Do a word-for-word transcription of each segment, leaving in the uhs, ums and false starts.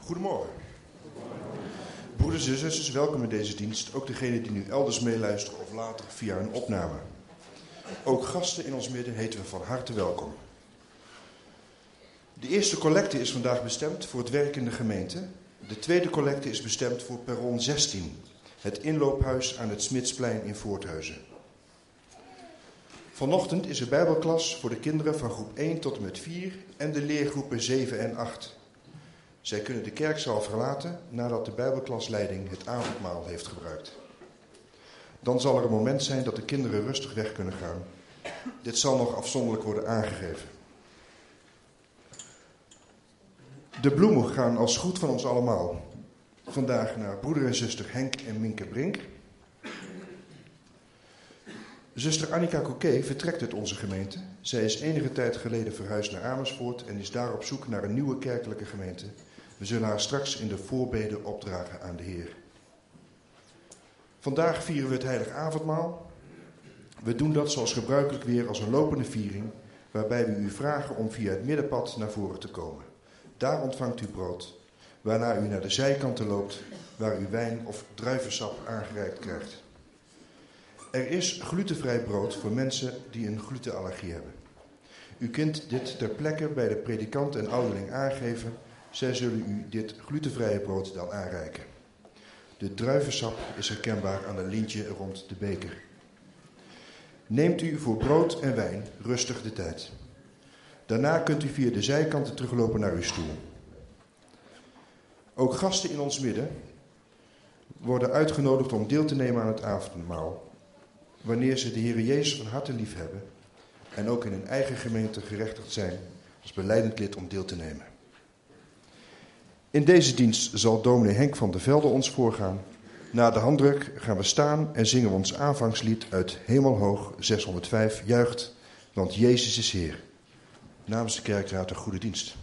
Goedemorgen. Broeders en zusters, welkom in deze dienst. Ook degenen die nu elders meeluisteren of later via een opname. Ook gasten in ons midden heten we van harte welkom. De eerste collecte is vandaag bestemd voor het werk in de gemeente. De tweede collecte is bestemd voor perron zestien, het inloophuis aan het Smidsplein in Voorthuizen. Vanochtend is er bijbelklas voor de kinderen van groep één tot en met vier en de leergroepen zeven en acht. Zij kunnen de kerkzaal verlaten nadat de bijbelklasleiding het avondmaal heeft gebruikt. Dan zal er een moment zijn dat de kinderen rustig weg kunnen gaan. Dit zal nog afzonderlijk worden aangegeven. De bloemen gaan als goed van ons allemaal vandaag naar broeder en zuster Henk en Minke Brink. Zuster Annika Coquet vertrekt uit onze gemeente. Zij is enige tijd geleden verhuisd naar Amersfoort en is daar op zoek naar een nieuwe kerkelijke gemeente. We zullen haar straks in de voorbeden opdragen aan de Heer. Vandaag vieren we het heilig avondmaal. We doen dat zoals gebruikelijk weer als een lopende viering, waarbij we u vragen om via het middenpad naar voren te komen. Daar ontvangt u brood, waarna u naar de zijkanten loopt, waar u wijn of druivensap aangereikt krijgt. Er is glutenvrij brood voor mensen die een glutenallergie hebben. U kunt dit ter plekke bij de predikant en ouderling aangeven. Zij zullen u dit glutenvrije brood dan aanreiken. De druivensap is herkenbaar aan een lintje rond de beker. Neemt u voor brood en wijn rustig de tijd. Daarna kunt u via de zijkanten teruglopen naar uw stoel. Ook gasten in ons midden worden uitgenodigd om deel te nemen aan het avondmaal, wanneer ze de Heer Jezus van harte lief hebben en ook in hun eigen gemeente gerechtigd zijn als belijdend lid om deel te nemen. In deze dienst zal dominee Henk van der Velde ons voorgaan. Na de handdruk gaan we staan en zingen we ons aanvangslied uit Hemelhoog zeshonderdvijf, Juicht, want Jezus is Heer. Namens de kerkraad een goede dienst.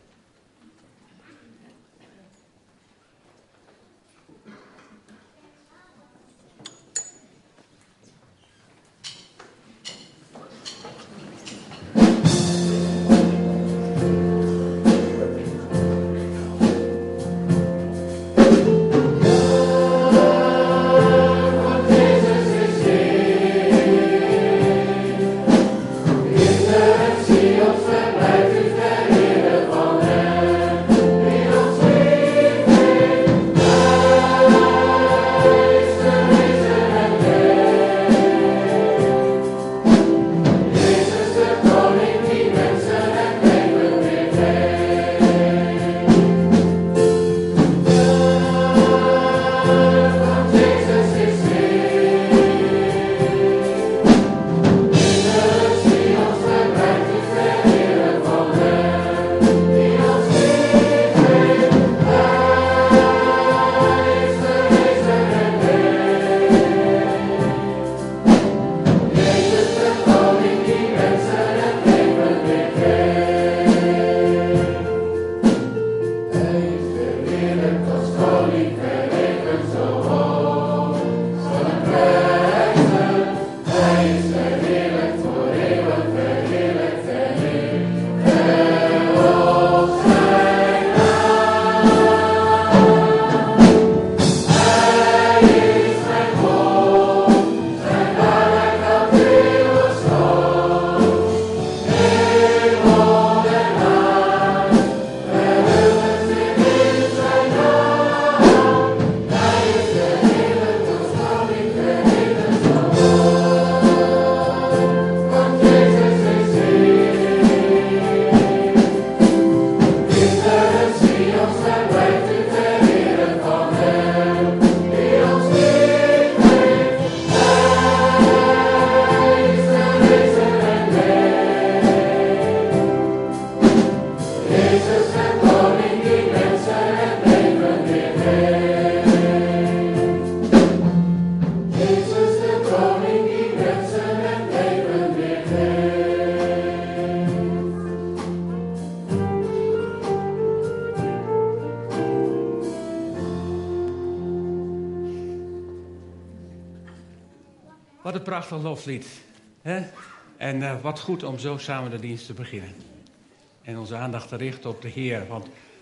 Wat een prachtig loflied. Hè? En uh, wat goed om zo samen de dienst te beginnen. En onze aandacht te richten op de Heer. Want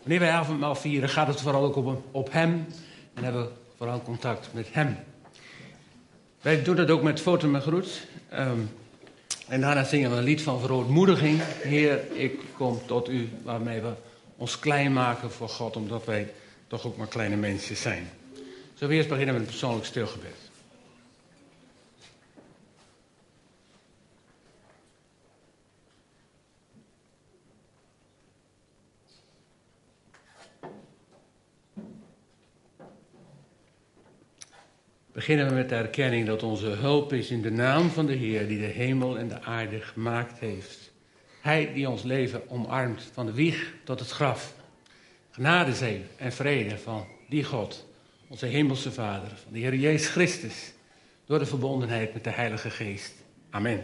Wanneer wij avondmaal vieren, gaat het vooral ook op, op hem. En hebben we vooral contact met hem. Wij doen dat ook met foto en groet. Um, en daarna zingen we een lied van verootmoediging. Heer, ik kom tot u, waarmee we ons klein maken voor God, omdat wij toch ook maar kleine mensjes zijn. Zullen we eerst beginnen met een persoonlijk stilgebed. Beginnen we met de erkenning dat onze hulp is in de naam van de Heer die de hemel en de aarde gemaakt heeft. Hij die ons leven omarmt van de wieg tot het graf. Genade zij en vrede van die God, onze hemelse Vader, van de Heer Jezus Christus, door de verbondenheid met de Heilige Geest. Amen.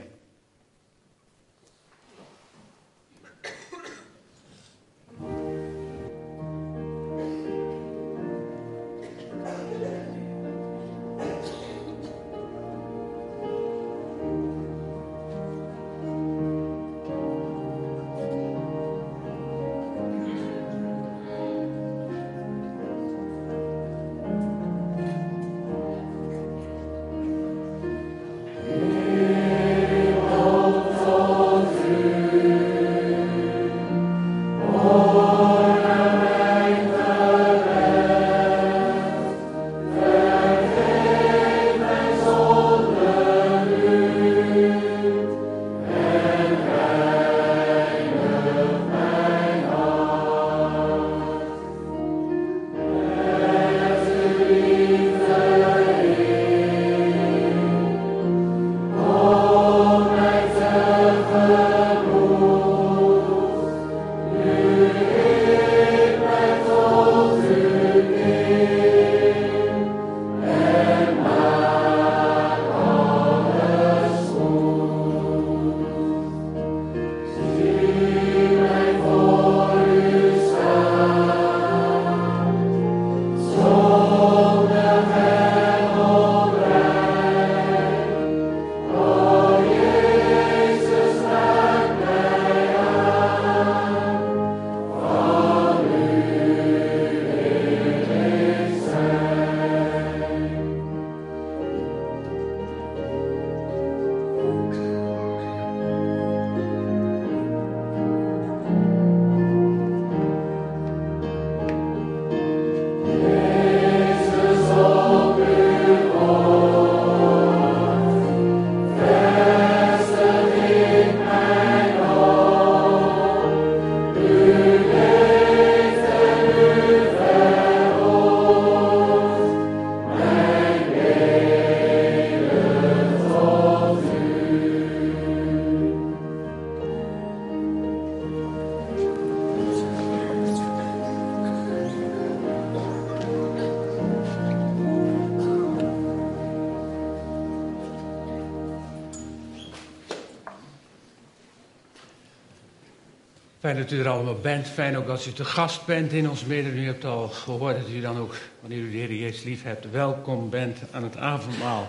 Fijn dat u er allemaal bent. Fijn ook als u te gast bent in ons midden. U hebt al gehoord dat u dan ook, wanneer u de Heer Jezus lief hebt, welkom bent aan het avondmaal.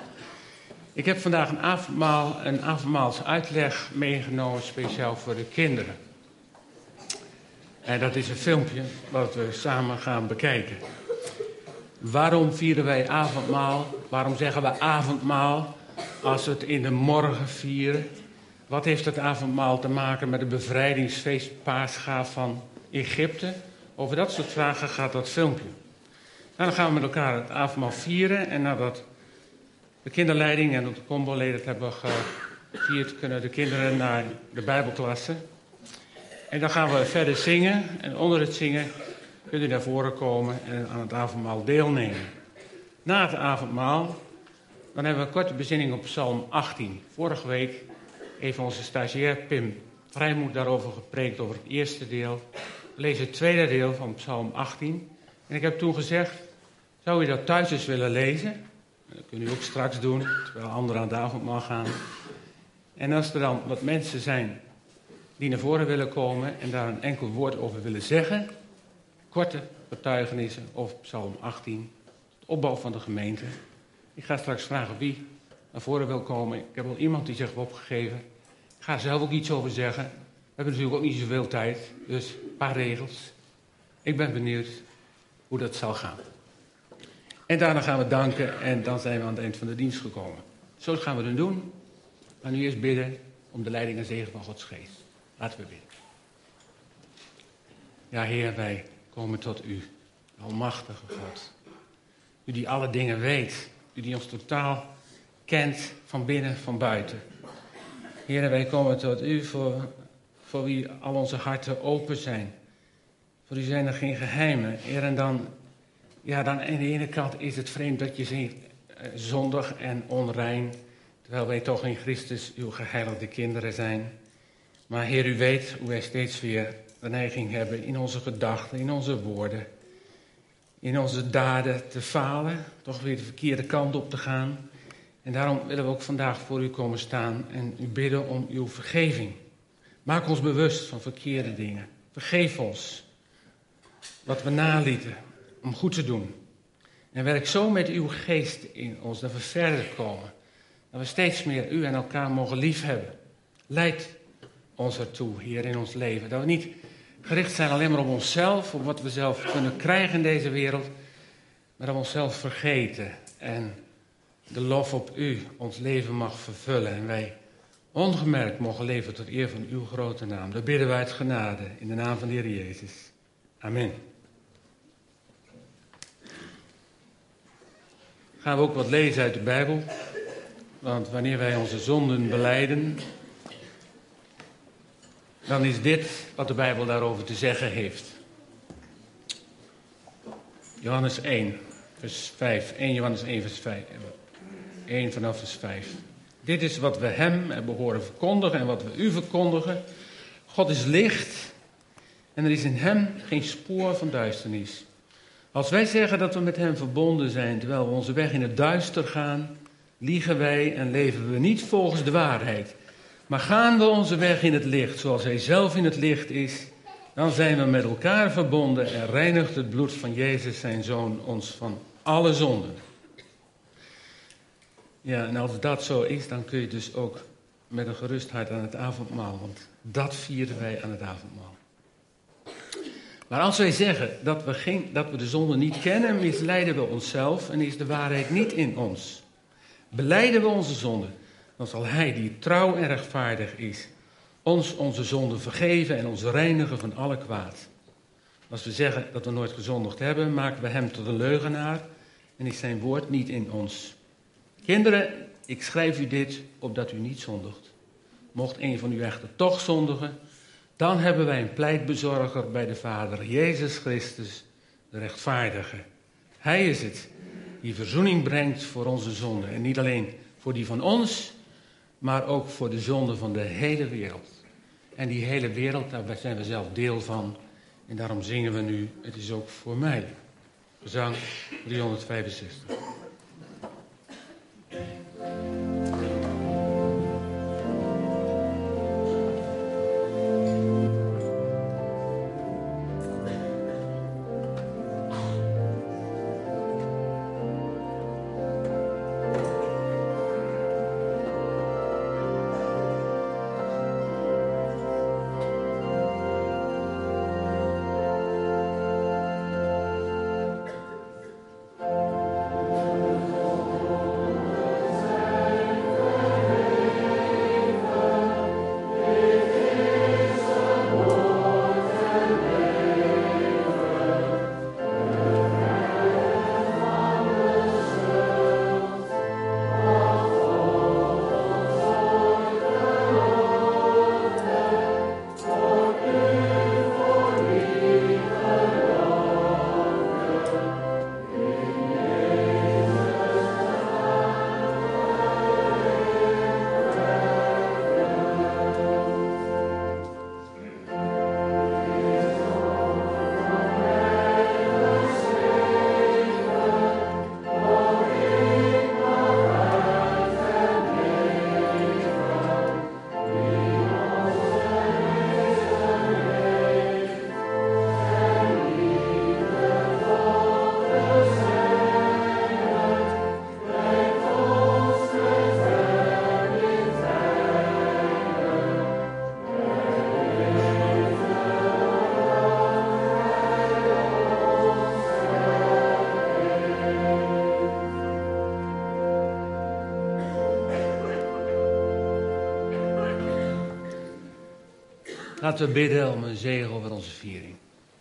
Ik heb vandaag een avondmaal, een avondmaalsuitleg meegenomen, speciaal voor de kinderen. En dat is een filmpje wat we samen gaan bekijken. Waarom vieren wij avondmaal? Waarom zeggen we avondmaal als we het in de morgen vieren? Wat heeft het avondmaal te maken met het bevrijdingsfeest Pascha van Egypte? Over dat soort vragen gaat dat filmpje. Nou, dan gaan we met elkaar het avondmaal vieren. En nadat de kinderleiding en de comboleden het hebben gevierd, kunnen de kinderen naar de Bijbelklasse. En dan gaan we verder zingen. En onder het zingen kunt u naar voren komen en aan het avondmaal deelnemen. Na het avondmaal, dan hebben we een korte bezinning op Psalm achttien. Vorige week heeft onze stagiair Pim Vrijmoed daarover gepreekt, over het eerste deel. We lezen het tweede deel van Psalm achttien. En ik heb toen gezegd, zou u dat thuis eens willen lezen? Dat kunt u ook straks doen, terwijl anderen aan het avondmaal gaan. En als er dan wat mensen zijn die naar voren willen komen en daar een enkel woord over willen zeggen, korte getuigenissen over Psalm achttien, het opbouw van de gemeente. Ik ga straks vragen wie naar voren wil komen. Ik heb al iemand die zich heeft opgegeven. Ik ga er zelf ook iets over zeggen. We hebben natuurlijk ook niet zoveel tijd, dus een paar regels. Ik ben benieuwd hoe dat zal gaan. En daarna gaan we danken en dan zijn we aan het eind van de dienst gekomen. Zo gaan we het doen. Maar nu eerst bidden om de leiding en zegen van Gods geest. Laten we bidden. Ja, Heer, wij komen tot u, almachtige God. U die alle dingen weet. U die ons totaal kent van binnen, van buiten. Heer, wij komen tot u voor, voor wie al onze harten open zijn. Voor u zijn er geen geheimen. Heer, en dan, ja, dan aan de ene kant is het vreemd dat je zegt eh, zondig en onrein. Terwijl wij toch in Christus uw geheiligde kinderen zijn. Maar Heer, u weet hoe wij steeds weer de neiging hebben in onze gedachten, in onze woorden, in onze daden te falen, toch weer de verkeerde kant op te gaan. En daarom willen we ook vandaag voor u komen staan en u bidden om uw vergeving. Maak ons bewust van verkeerde dingen. Vergeef ons wat we nalieten om goed te doen. En werk zo met uw geest in ons dat we verder komen. Dat we steeds meer u en elkaar mogen liefhebben. Leid ons ertoe hier in ons leven. Dat we niet gericht zijn alleen maar op onszelf, op wat we zelf kunnen krijgen in deze wereld. Maar dat we onszelf vergeten en de lof op u ons leven mag vervullen. En wij ongemerkt mogen leven tot eer van uw grote naam. Dat bidden wij uit genade in de naam van de Heer Jezus. Amen. Gaan we ook wat lezen uit de Bijbel. Want wanneer wij onze zonden belijden, dan is dit wat de Bijbel daarover te zeggen heeft. Johannes één, vers vijf. één Johannes één, vers vijf. één vanaf vers vijf. Dit is wat we hem hebben horen verkondigen en wat we u verkondigen. God is licht en er is in hem geen spoor van duisternis. Als wij zeggen dat we met hem verbonden zijn, terwijl we onze weg in het duister gaan, liegen wij en leven we niet volgens de waarheid. Maar gaan we onze weg in het licht, zoals hij zelf in het licht is, dan zijn we met elkaar verbonden en reinigt het bloed van Jezus, zijn Zoon, ons van alle zonden. Ja, en als dat zo is, dan kun je dus ook met een gerust hart aan het avondmaal, want dat vieren wij aan het avondmaal. Maar als wij zeggen dat we, geen, dat we de zonde niet kennen, misleiden we onszelf en is de waarheid niet in ons. Belijden we onze zonde, dan zal hij die trouw en rechtvaardig is, ons onze zonden vergeven en ons reinigen van alle kwaad. Als we zeggen dat we nooit gezondigd hebben, maken we hem tot een leugenaar en is zijn woord niet in ons. Kinderen, ik schrijf u dit opdat u niet zondigt. Mocht een van u echter toch zondigen, dan hebben wij een pleitbezorger bij de Vader, Jezus Christus, de rechtvaardige. Hij is het die verzoening brengt voor onze zonden. En niet alleen voor die van ons, maar ook voor de zonden van de hele wereld. En die hele wereld, daar zijn we zelf deel van. En daarom zingen we nu, het is ook voor mij. Gezang driehonderdvijfenzestig. Thank Laten we bidden om een zegen over onze viering.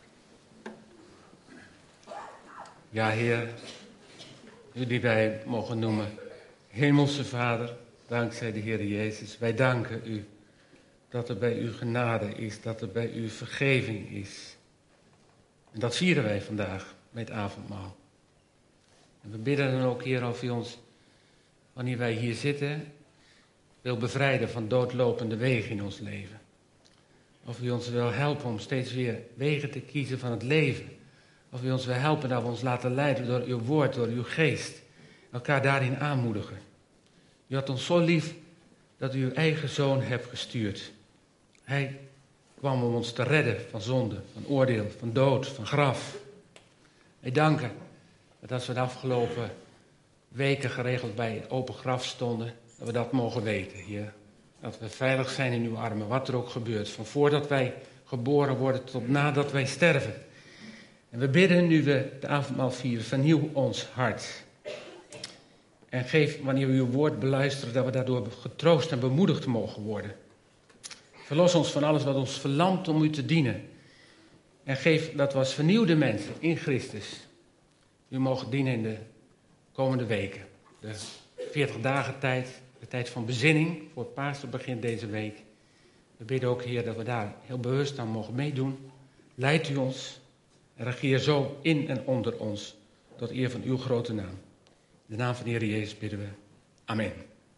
Ja, Heer, u die wij mogen noemen Hemelse Vader, dankzij de Heer Jezus. Wij danken u dat er bij u genade is, dat er bij u vergeving is. En dat vieren wij vandaag met avondmaal. En we bidden dan ook, Heer, of u ons, wanneer wij hier zitten, wil bevrijden van doodlopende wegen in ons leven. Of u ons wil helpen om steeds weer wegen te kiezen van het leven. Of u ons wil helpen dat we ons laten leiden door uw woord, door uw geest. Elkaar daarin aanmoedigen. U had ons zo lief dat u uw eigen zoon hebt gestuurd. Hij kwam om ons te redden van zonde, van oordeel, van dood, van graf. Wij danken dat als we de afgelopen weken geregeld bij het open graf stonden, dat we dat mogen weten, Heer. Dat we veilig zijn in uw armen, wat er ook gebeurt. Van voordat wij geboren worden tot nadat wij sterven. En we bidden nu we de avondmaal vieren, vernieuw ons hart. En geef, wanneer we uw woord beluisteren, dat we daardoor getroost en bemoedigd mogen worden. Verlos ons van alles wat ons verlamt om u te dienen. En geef dat we als vernieuwde mensen in Christus u mogen dienen in de komende weken. De veertig dagen tijd, de tijd van bezinning, voor het Pasen begint deze week. We bidden ook, Heer, dat we daar heel bewust aan mogen meedoen. Leid u ons en regeer zo in en onder ons, tot eer van uw grote naam. In de naam van de Heer Jezus bidden we. Amen.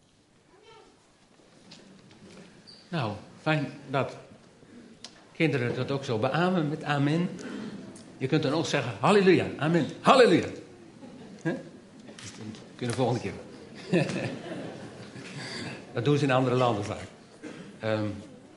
Nou, fijn dat kinderen dat ook zo beamen met amen. Je kunt dan ook zeggen, halleluja, amen, halleluja. Huh? Dat kunnen we volgende keer. Dat doen ze in andere landen vaak. Um,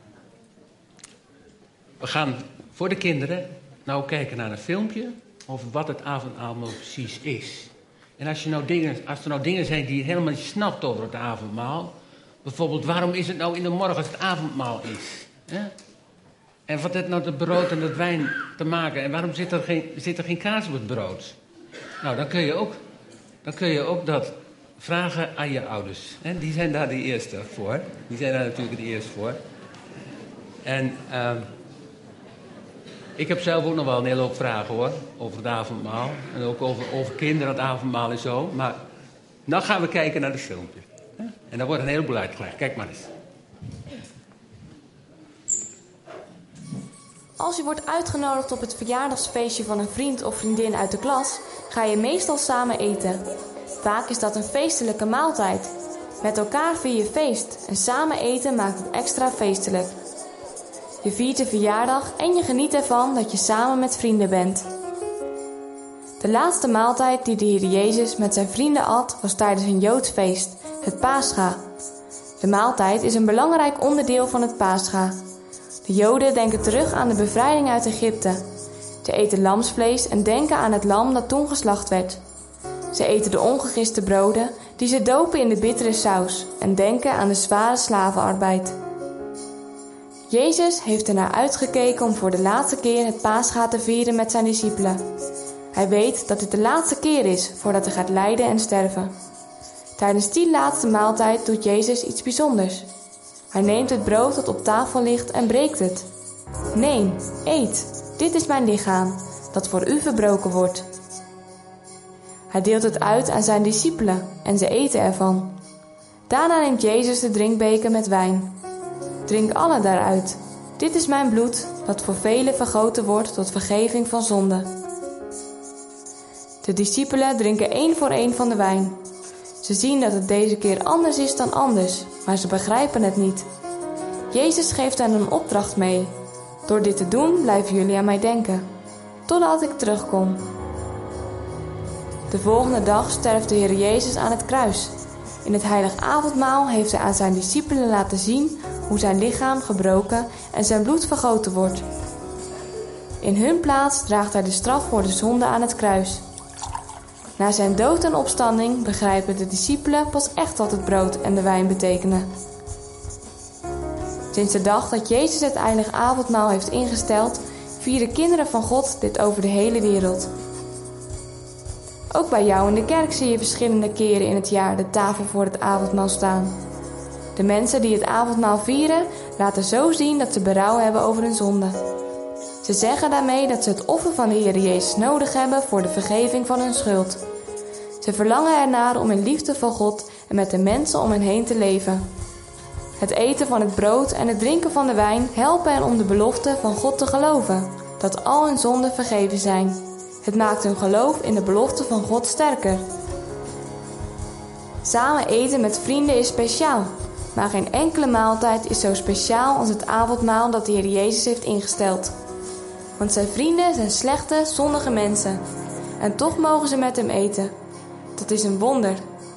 we gaan voor de kinderen nou kijken naar een filmpje over wat het avondmaal precies is. En als, je nou dingen, als er nou dingen zijn die je helemaal niet snapt over het avondmaal. Bijvoorbeeld, waarom is het nou in de morgen als het avondmaal is? Hè? En wat heeft nou het brood en het wijn te maken? En waarom zit er geen, zit er geen kaas op het brood? Nou, dan kun je ook, dan kun je ook dat vragen aan je ouders. Hè? Die zijn daar de eerste voor. Die zijn daar natuurlijk de eerste voor. En uh, ik heb zelf ook nog wel een hele hoop vragen, hoor. Over het avondmaal. En ook over, over kinderen, het avondmaal en zo. Maar dan gaan we kijken naar het filmpje. En daar wordt een heleboel uitgelegd. Kijk maar eens. Als je wordt uitgenodigd op het verjaardagsfeestje van een vriend of vriendin uit de klas, ga je meestal samen eten. Vaak is dat een feestelijke maaltijd. Met elkaar vier je feest en samen eten maakt het extra feestelijk. Je viert de verjaardag en je geniet ervan dat je samen met vrienden bent. De laatste maaltijd die de Heer Jezus met zijn vrienden at was tijdens een Joods feest, het Pascha. De maaltijd is een belangrijk onderdeel van het Pascha. De Joden denken terug aan de bevrijding uit Egypte. Ze eten lamsvlees en denken aan het lam dat toen geslacht werd. Ze eten de ongegiste broden die ze dopen in de bittere saus en denken aan de zware slavenarbeid. Jezus heeft ernaar uitgekeken om voor de laatste keer het Pascha te vieren met zijn discipelen. Hij weet dat dit de laatste keer is voordat hij gaat lijden en sterven. Tijdens die laatste maaltijd doet Jezus iets bijzonders. Hij neemt het brood dat op tafel ligt en breekt het. Neem, eet, dit is mijn lichaam, dat voor u verbroken wordt. Hij deelt het uit aan zijn discipelen en ze eten ervan. Daarna neemt Jezus de drinkbeker met wijn. Drink alle daaruit. Dit is mijn bloed, dat voor velen vergoten wordt tot vergeving van zonde. De discipelen drinken één voor één van de wijn. Ze zien dat het deze keer anders is dan anders, maar ze begrijpen het niet. Jezus geeft hen een opdracht mee. Door dit te doen blijven jullie aan mij denken, totdat ik terugkom. De volgende dag sterft de Heer Jezus aan het kruis. In het heilig avondmaal heeft hij aan zijn discipelen laten zien hoe zijn lichaam gebroken en zijn bloed vergoten wordt. In hun plaats draagt hij de straf voor de zonde aan het kruis. Na zijn dood en opstanding begrijpen de discipelen pas echt wat het brood en de wijn betekenen. Sinds de dag dat Jezus het heilig avondmaal heeft ingesteld, vieren kinderen van God dit over de hele wereld. Ook bij jou in de kerk zie je verschillende keren in het jaar de tafel voor het avondmaal staan. De mensen die het avondmaal vieren laten zo zien dat ze berouw hebben over hun zonde. Ze zeggen daarmee dat ze het offer van de Heer Jezus nodig hebben voor de vergeving van hun schuld. Ze verlangen ernaar om in liefde van God en met de mensen om hen heen te leven. Het eten van het brood en het drinken van de wijn helpen hen om de belofte van God te geloven, dat al hun zonden vergeven zijn. Het maakt hun geloof in de belofte van God sterker. Samen eten met vrienden is speciaal, maar geen enkele maaltijd is zo speciaal als het avondmaal dat de Heer Jezus heeft ingesteld. Want zijn vrienden zijn slechte, zondige mensen en toch mogen ze met hem eten. Dat is een wonder.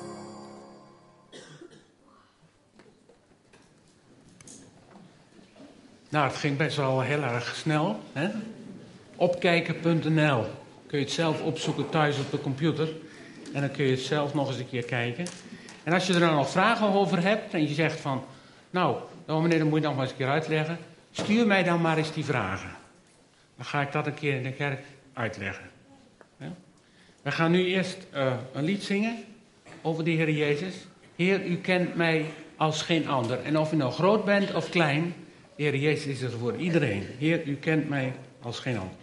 Nou, het ging best wel heel erg snel. Hè? Opkijken punt n l. Kun je het zelf opzoeken thuis op de computer. En dan kun je het zelf nog eens een keer kijken. En als je er dan nog vragen over hebt en je zegt van... Nou, meneer, dan moet je nog maar eens een keer uitleggen. Stuur mij dan maar eens die vragen. Dan ga ik dat een keer in de kerk uitleggen. Ja? We gaan nu eerst uh, een lied zingen over de Heer Jezus. Heer, u kent mij als geen ander. En of u nou groot bent of klein... De Heer Jezus is er voor iedereen. Heer, u kent mij als geen ander.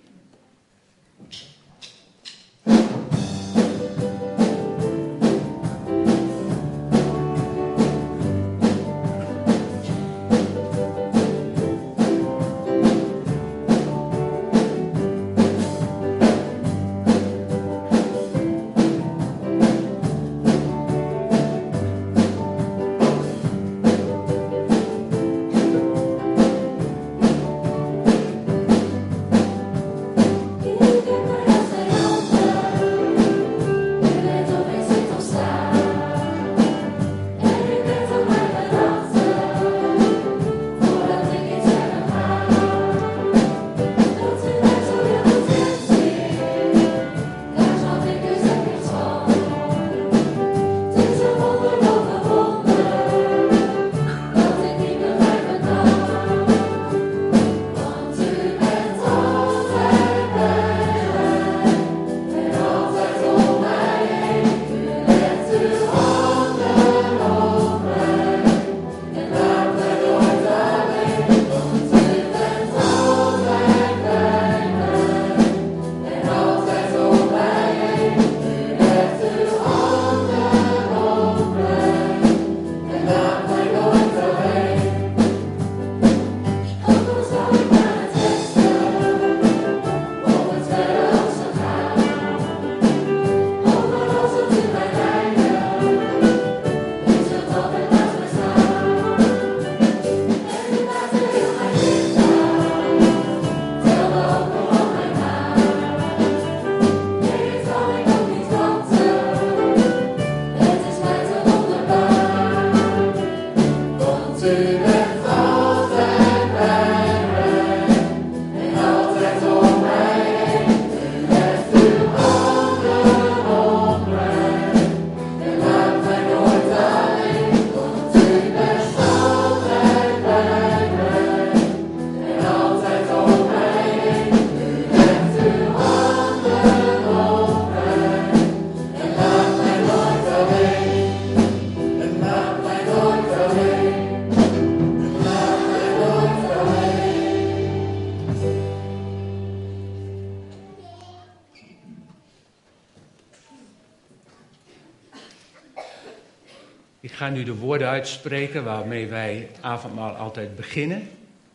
Ik ga nu de woorden uitspreken waarmee wij het avondmaal altijd beginnen.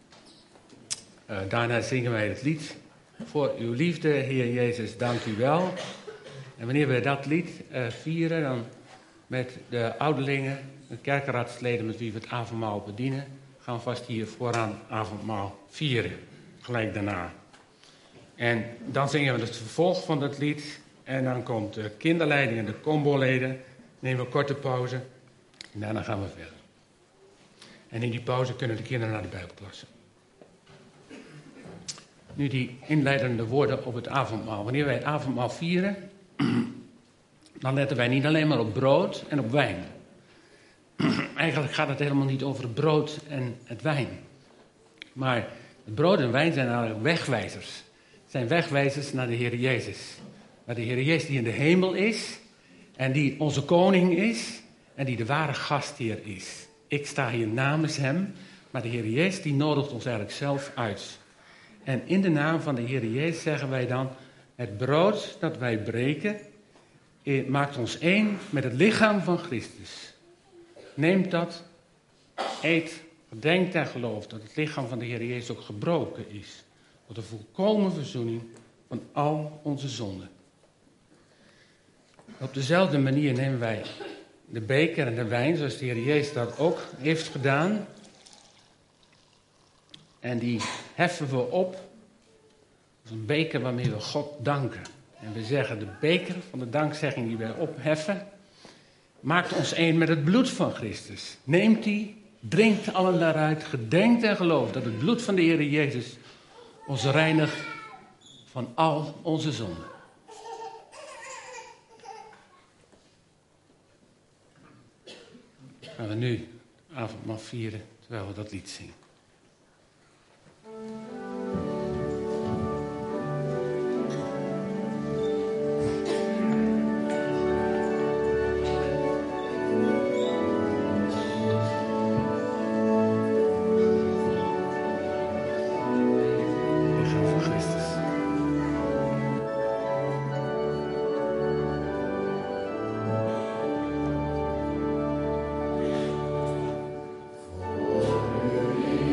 Uh, daarna zingen wij het lied. Voor uw liefde, Heer Jezus, dank u wel. En wanneer we dat lied uh, vieren, dan met de ouderlingen, de kerkenraadsleden met wie we het avondmaal bedienen, gaan we vast hier vooraan avondmaal vieren. Gelijk daarna. En dan zingen we het vervolg van dat lied. En dan komt de kinderleiding en de combo-leden. Nemen we een korte pauze. En daarna gaan we verder. En in die pauze kunnen de kinderen naar de Bijbelklasse. Nu die inleidende woorden op het avondmaal. Wanneer wij het avondmaal vieren, dan letten wij niet alleen maar op brood en op wijn. Eigenlijk gaat het helemaal niet over het brood en het wijn. Maar het brood en wijn zijn eigenlijk wegwijzers. Het zijn wegwijzers naar de Heer Jezus. Naar de Heer Jezus die in de hemel is en die onze koning is en die de ware gastheer is. Ik sta hier namens hem Maar de Heer Jezus die nodigt ons eigenlijk zelf uit. En in de naam van de Heer Jezus zeggen wij dan, het brood dat wij breken maakt ons één met het lichaam van Christus. Neemt dat, eet, gedenkt en gelooft dat het lichaam van de Heer Jezus ook gebroken is. Tot de volkomen verzoening van al onze zonden. Op dezelfde manier nemen wij de beker en de wijn, zoals de Heer Jezus dat ook heeft gedaan. En die heffen we op als een beker waarmee we God danken. En we zeggen, de beker van de dankzegging die wij opheffen, maakt ons één met het bloed van Christus. Neemt die, drinkt allen daaruit, gedenkt en gelooft dat het bloed van de Heer Jezus ons reinigt van al onze zonden. Gaan we nu avondmaal vieren terwijl we dat lied zingen. Voor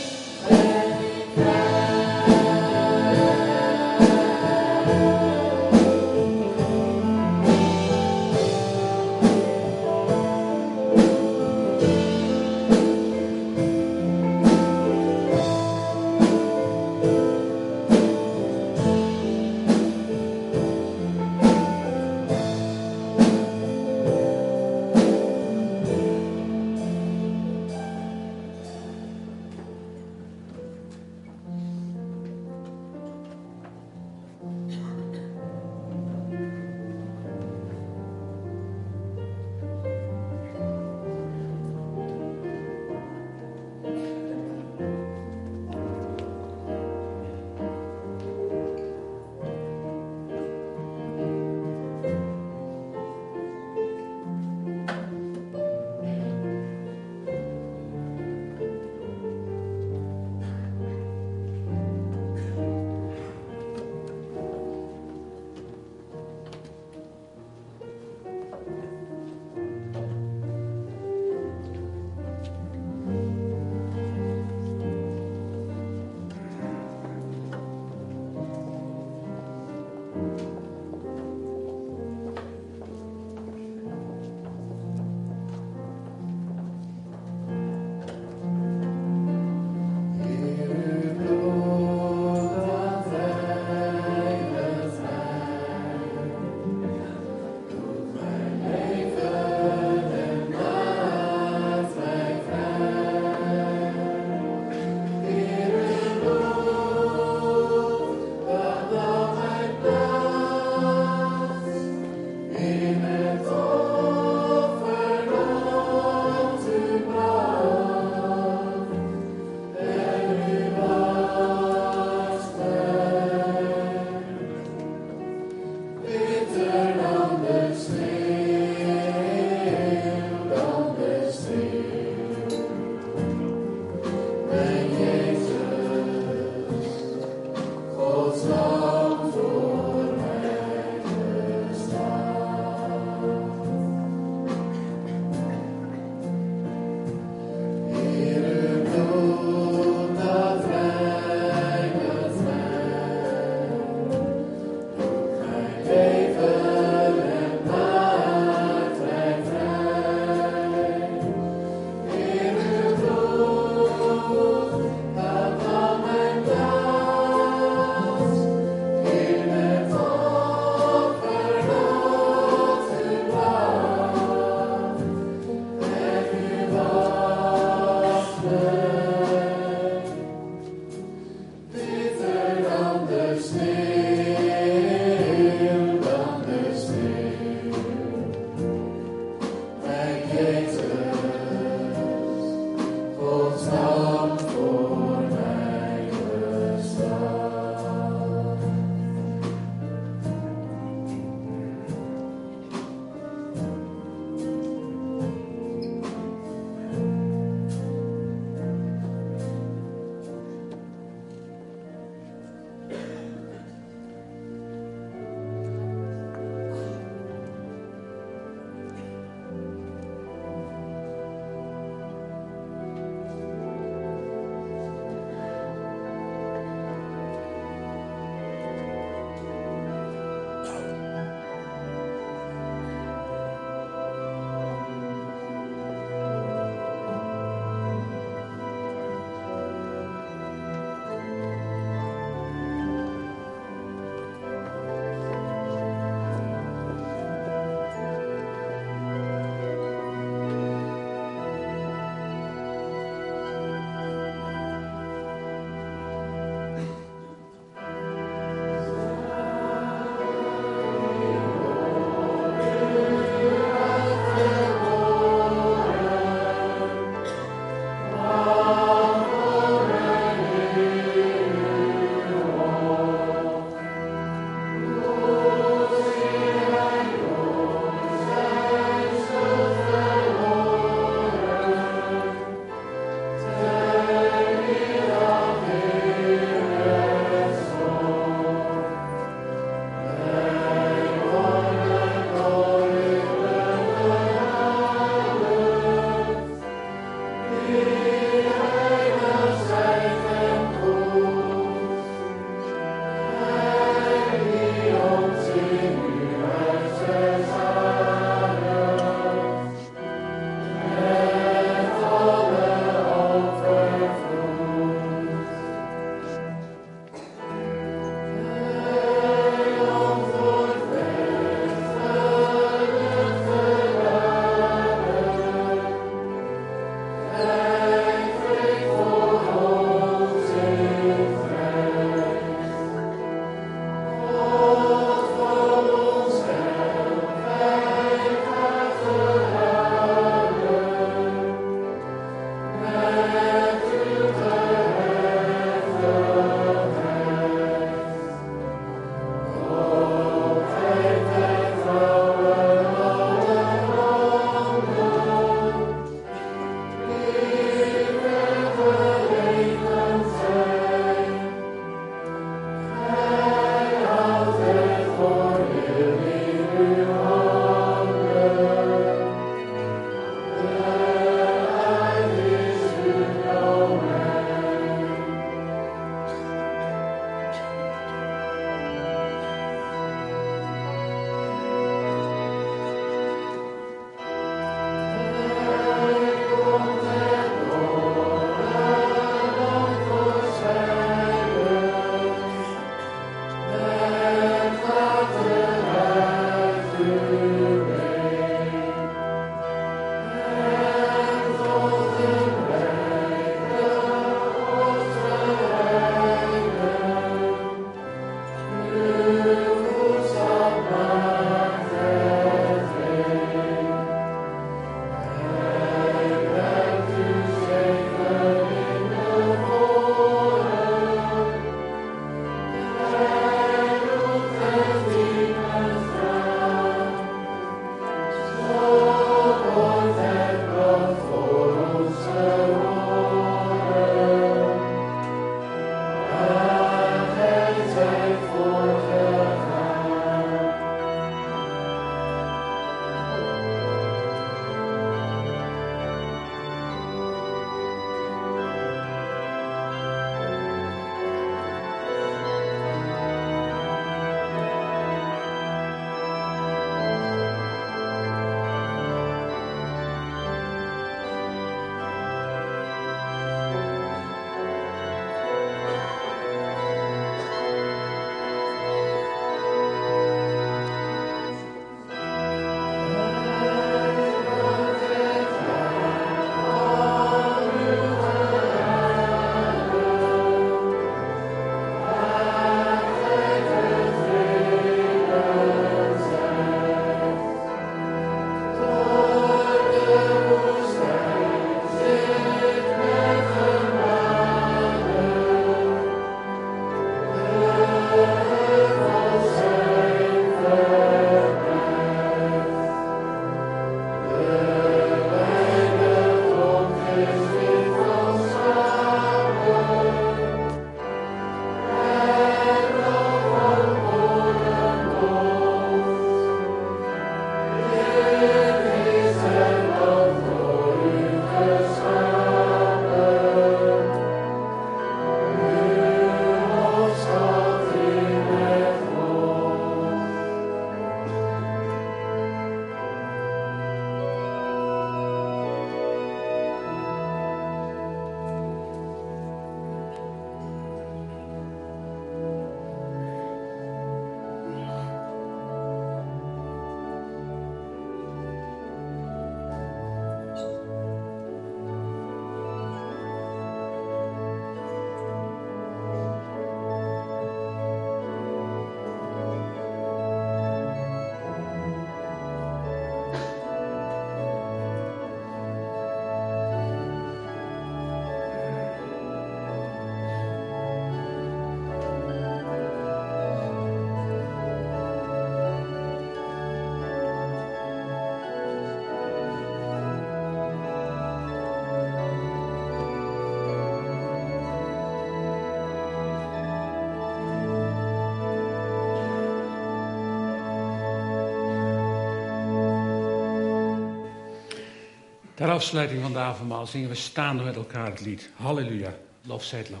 Ter afsluiting van de avondmaal zingen we staande met elkaar het lied. Halleluja, lof zij het Lam.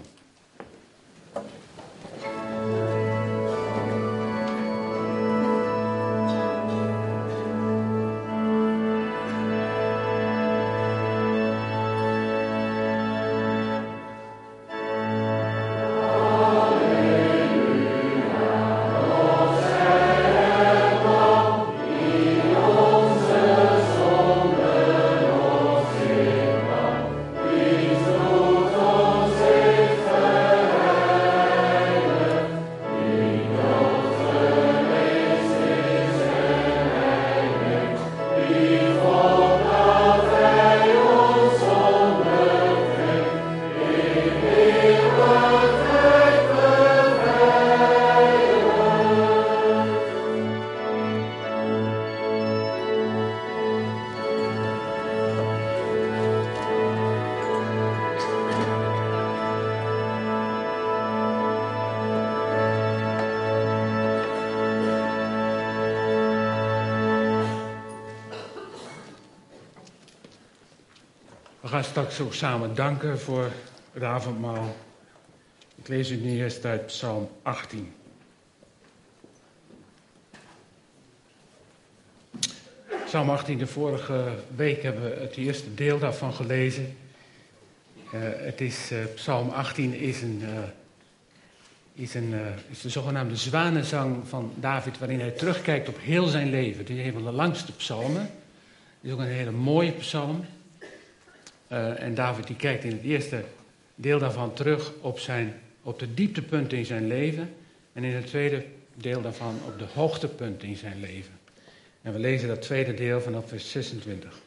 We gaan straks ook samen danken voor het avondmaal. Ik lees u nu eerst uit Psalm achttien. Psalm achttien, de vorige week hebben we het eerste deel daarvan gelezen. Uh, het is, uh, Psalm achttien is, een, uh, is, een, uh, is de zogenaamde zwanenzang van David, waarin hij terugkijkt op heel zijn leven. Het is een van de langste psalmen. Het is ook een hele mooie psalm. Uh, en David die kijkt in het eerste deel daarvan terug op, zijn, op de dieptepunten in zijn leven. En in het tweede deel daarvan op de hoogtepunten in zijn leven. En we lezen dat tweede deel vanaf vers zesentwintig.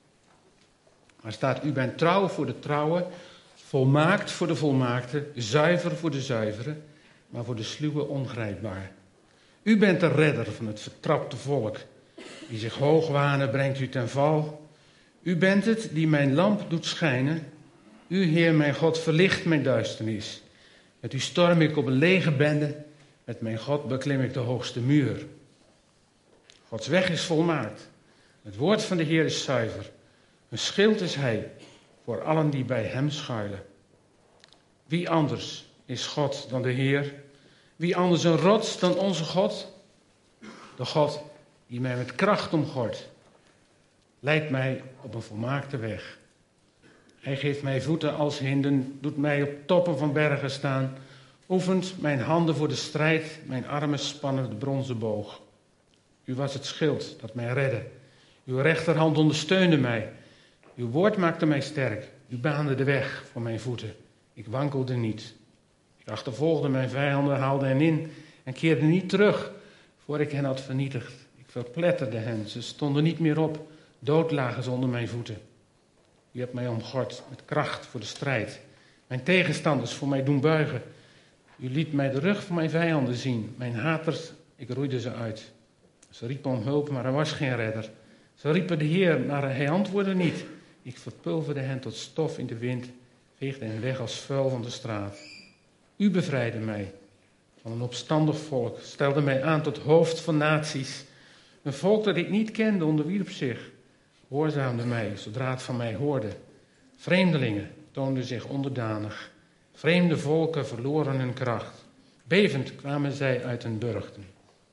Er staat: U bent trouw voor de trouwe, volmaakt voor de volmaakte, zuiver voor de zuivere, maar voor de sluwe ongrijpbaar. U bent de redder van het vertrapte volk. Die zich hoog wanen, brengt u ten val. U bent het die mijn lamp doet schijnen. U, Heer, mijn God, verlicht mijn duisternis. Met u storm ik op een lege bende. Met mijn God beklim ik de hoogste muur. Gods weg is volmaakt. Het woord van de Heer is zuiver. Een schild is hij voor allen die bij hem schuilen. Wie anders is God dan de Heer? Wie anders een rots dan onze God? De God die mij met kracht omgort. Leidt mij op een volmaakte weg. Hij geeft mij voeten als hinden, doet mij op toppen van bergen staan, oefent mijn handen voor de strijd, mijn armen spannen de bronzen boog. U was het schild dat mij redde. Uw rechterhand ondersteunde mij. Uw woord maakte mij sterk. U baande de weg voor mijn voeten. Ik wankelde niet. Ik achtervolgde mijn vijanden, haalde hen in en keerde niet terug, voor ik hen had vernietigd. Ik verpletterde hen, ze stonden niet meer op. Dood lagen ze onder mijn voeten. U hebt mij omgord met kracht voor de strijd. Mijn tegenstanders voor mij doen buigen. U liet mij de rug van mijn vijanden zien. Mijn haters, ik roeide ze uit. Ze riepen om hulp, maar er was geen redder. Ze riepen de Heer, maar hij antwoordde niet. Ik verpulverde hen tot stof in de wind, veegde hen weg als vuil van de straat. U bevrijdde mij van een opstandig volk, stelde mij aan tot hoofd van naties. Een volk dat ik niet kende onderwierp zich, gehoorzaamde mij zodra het van mij hoorde. Vreemdelingen toonden zich onderdanig. Vreemde volken verloren hun kracht. Bevend kwamen zij uit hun burchten.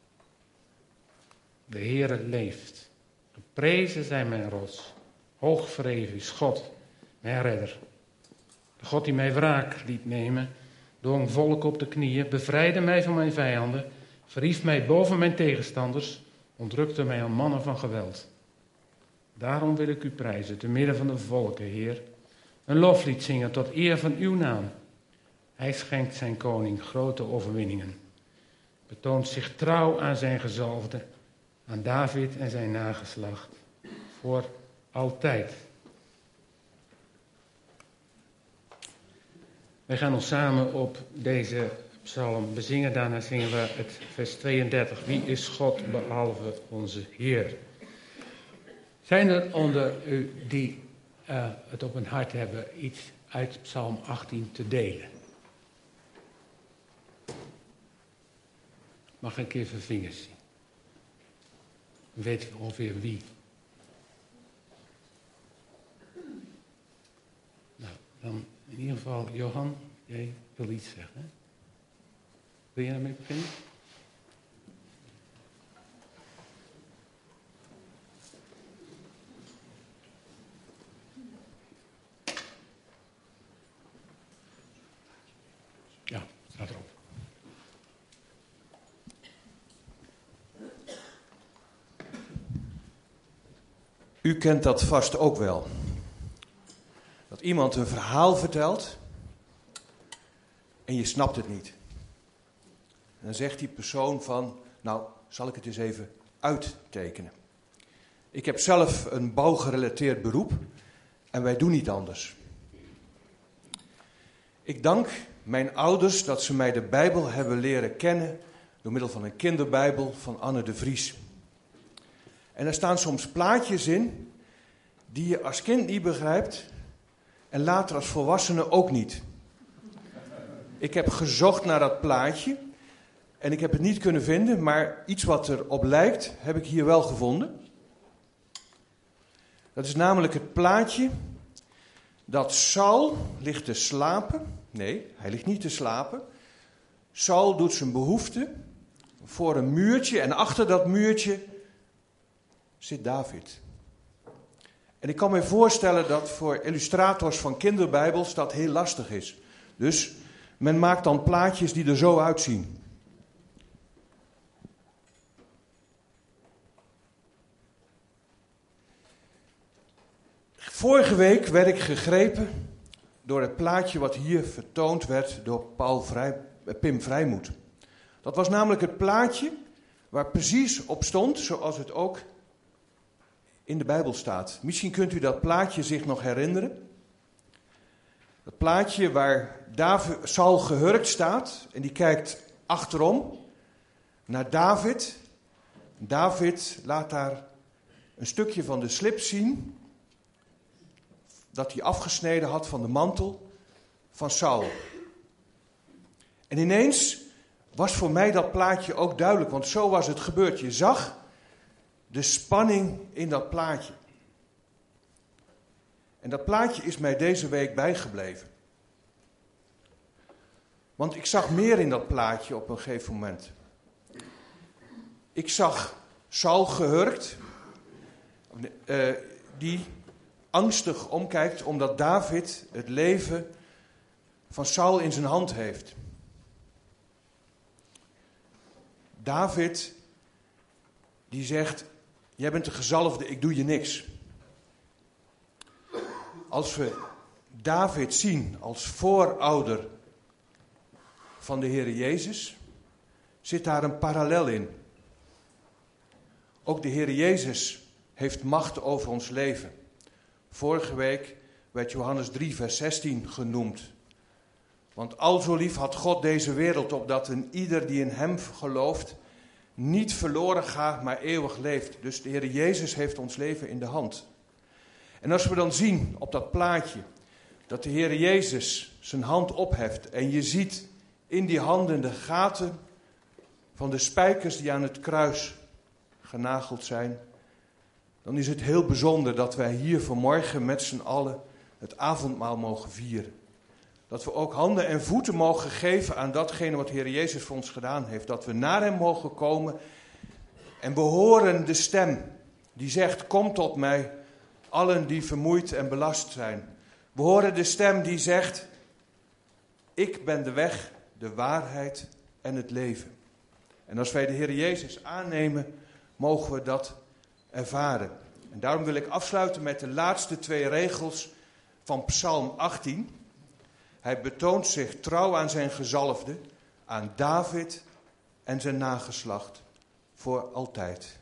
De Heere leeft. Geprezen zij mijn rots. Hoog verheven is God, mijn redder. De God die mij wraak liet nemen, dwong volk op de knieën, bevrijdde mij van mijn vijanden, verhief mij boven mijn tegenstanders, ontrukte mij aan mannen van geweld. Daarom wil ik u prijzen, te midden van de volken, Heer. Een loflied zingen tot eer van uw naam. Hij schenkt zijn koning grote overwinningen. Betoont zich trouw aan zijn gezalfde, aan David en zijn nageslacht. Voor altijd. Wij gaan ons samen op deze psalm bezingen. Daarna zingen we het vers tweeëndertig. Wie is God behalve onze Heer? Zijn er onder u die uh, het op hun hart hebben iets uit psalm achttien te delen? Mag ik even vingers zien? Weet ongeveer wie? geval, Johan, jij wil iets zeggen. Hè? Wil je daarmee beginnen? Ja, staat erop. U kent dat vast ook wel. Dat iemand een verhaal vertelt en je snapt het niet. En dan zegt die persoon van, nou, zal ik het eens even uittekenen. Ik heb zelf een bouwgerelateerd beroep en wij doen niet anders. Ik dank mijn ouders dat ze mij de Bijbel hebben leren kennen door middel van een kinderbijbel van Anne de Vries. En er staan soms plaatjes in die je als kind niet begrijpt en later als volwassene ook niet. Ik heb gezocht naar dat plaatje en ik heb het niet kunnen vinden, maar iets wat erop lijkt heb ik hier wel gevonden. Dat is namelijk het plaatje dat Saul ligt te slapen. Nee, hij ligt niet te slapen. Saul doet zijn behoefte voor een muurtje en achter dat muurtje zit David. En ik kan me voorstellen dat voor illustrators van kinderbijbels dat heel lastig is. Dus men maakt dan plaatjes die er zo uitzien. Vorige week werd ik gegrepen door het plaatje wat hier vertoond werd door Paul Vrij, Pim Vrijmoed. Dat was namelijk het plaatje waar precies op stond, zoals het ook in de Bijbel staat. Misschien kunt u dat plaatje zich nog herinneren. Dat plaatje waar David, Saul gehurkt staat en die kijkt achterom naar David. David laat daar een stukje van de slip zien dat hij afgesneden had van de mantel van Saul. En ineens was voor mij dat plaatje ook duidelijk, want zo was het gebeurd. Je zag de spanning in dat plaatje. En dat plaatje is mij deze week bijgebleven. Want ik zag meer in dat plaatje op een gegeven moment. Ik zag Saul gehurkt, uh, die angstig omkijkt omdat David het leven van Saul in zijn hand heeft. David die zegt, jij bent de gezalfde, ik doe je niks. Als we David zien als voorouder van de Heere Jezus, zit daar een parallel in. Ook de Heere Jezus heeft macht over ons leven. Vorige week werd Johannes drie vers zestien genoemd. Want al zo lief had God deze wereld, opdat een ieder die in hem gelooft niet verloren gaat, maar eeuwig leeft. Dus de Heer Jezus heeft ons leven in de hand. En als we dan zien op dat plaatje dat de Heer Jezus zijn hand opheft en je ziet in die handen de gaten van de spijkers die aan het kruis genageld zijn, dan is het heel bijzonder dat wij hier vanmorgen met z'n allen het avondmaal mogen vieren. Dat we ook handen en voeten mogen geven aan datgene wat de Heer Jezus voor ons gedaan heeft. Dat we naar hem mogen komen en we horen de stem die zegt, kom tot mij, allen die vermoeid en belast zijn. We horen de stem die zegt, ik ben de weg, de waarheid en het leven. En als wij de Heer Jezus aannemen, mogen we dat ervaren. En daarom wil ik afsluiten met de laatste twee regels van Psalm achttien. Hij betoont zich trouw aan zijn gezalfde, aan David en zijn nageslacht, voor altijd.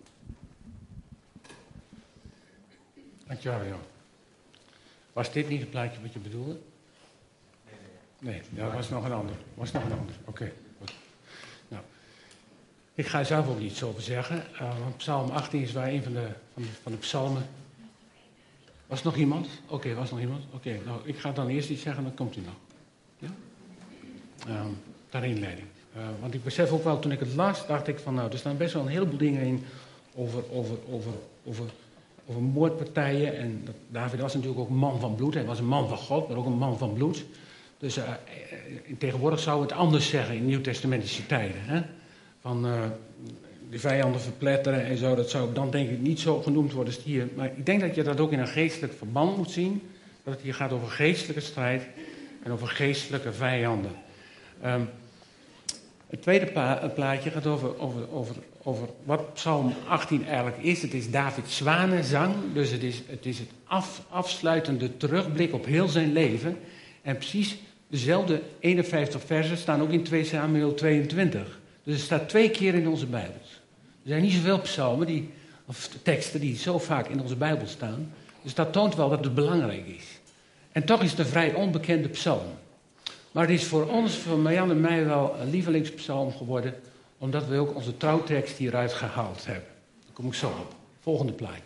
Dankjewel, Jan. Was dit niet het plaatje wat je bedoelde? Nee, nee, dat was nog een ander. Was nog een ander. Oké, okay, goed. Nou, ik ga er zelf ook iets over zeggen. Uh, want Psalm achttien is waar een van de, van de, van de psalmen. Was er nog iemand? Oké, okay, was er nog iemand? Oké, okay, nou, ik ga dan eerst iets zeggen, dan komt u nog. Ja? Uh, ter inleiding. Uh, want ik besef ook wel, toen ik het las, dacht ik van, nou, er staan best wel een heleboel dingen in over, over, over, over over moordpartijen. En dat, David was natuurlijk ook een man van bloed. Hij was een man van God, maar ook een man van bloed. Dus uh, tegenwoordig zouden we het anders zeggen in nieuwtestamentische tijden. Hè? Van uh, de vijanden verpletteren en zo, dat zou dan denk ik niet zo genoemd worden als hier. Maar ik denk dat je dat ook in een geestelijk verband moet zien. Dat het hier gaat over geestelijke strijd en over geestelijke vijanden. Um, het tweede pa- plaatje gaat over, over, over, over wat Psalm achttien eigenlijk is. Het is Davids zwanenzang, dus het is het, is het af, afsluitende terugblik op heel zijn leven. En precies dezelfde eenenvijftig versen staan ook in twee Samuel tweeëntwintig. Dus het staat twee keer in onze Bijbels. Er zijn niet zoveel psalmen, die, of teksten die zo vaak in onze Bijbel staan. Dus dat toont wel dat het belangrijk is. En toch is het een vrij onbekende psalm. Maar het is voor ons, voor Marjan en mij, wel een lievelingspsalm geworden, omdat we ook onze trouwtekst hieruit gehaald hebben. Daar kom ik zo op. Volgende plaatje.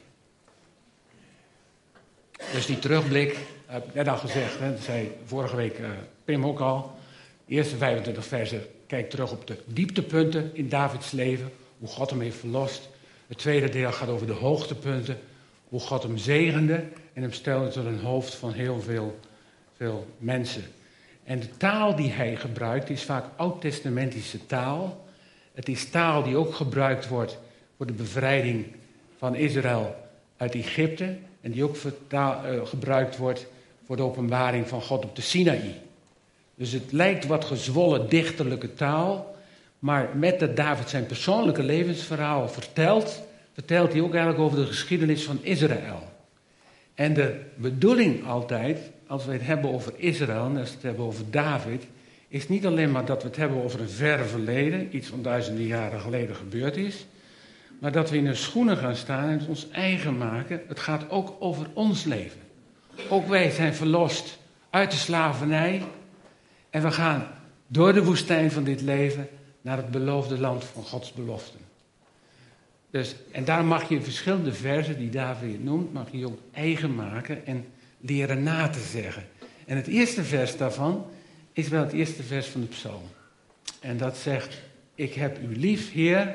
Dus die terugblik, heb ik net al gezegd, hè, dat zei vorige week uh, Pim ook al. De eerste vijfentwintig versen kijkt terug op de dieptepunten in Davids leven, hoe God hem heeft verlost. Het tweede deel gaat over de hoogtepunten, hoe God hem zegende en hem stelde tot een hoofd van heel veel, veel mensen. En de taal die hij gebruikt is vaak oud-testamentische taal. Het is taal die ook gebruikt wordt voor de bevrijding van Israël uit Egypte. En die ook vertaal, uh, gebruikt wordt voor de openbaring van God op de Sinaï. Dus het lijkt wat gezwollen dichterlijke taal. Maar met dat David zijn persoonlijke levensverhaal vertelt, vertelt hij ook eigenlijk over de geschiedenis van Israël. En de bedoeling altijd, als we het hebben over Israël en als we het hebben over David, is niet alleen maar dat we het hebben over een verre verleden, iets van duizenden jaren geleden gebeurd is, maar dat we in hun schoenen gaan staan en het ons eigen maken. Het gaat ook over ons leven. Ook wij zijn verlost uit de slavernij en we gaan door de woestijn van dit leven naar het beloofde land van Gods beloften. Dus, en daar mag je verschillende versen die David noemt, mag je ook eigen maken en leren na te zeggen. En het eerste vers daarvan is wel het eerste vers van de psalm. En dat zegt, ik heb u lief, Heer.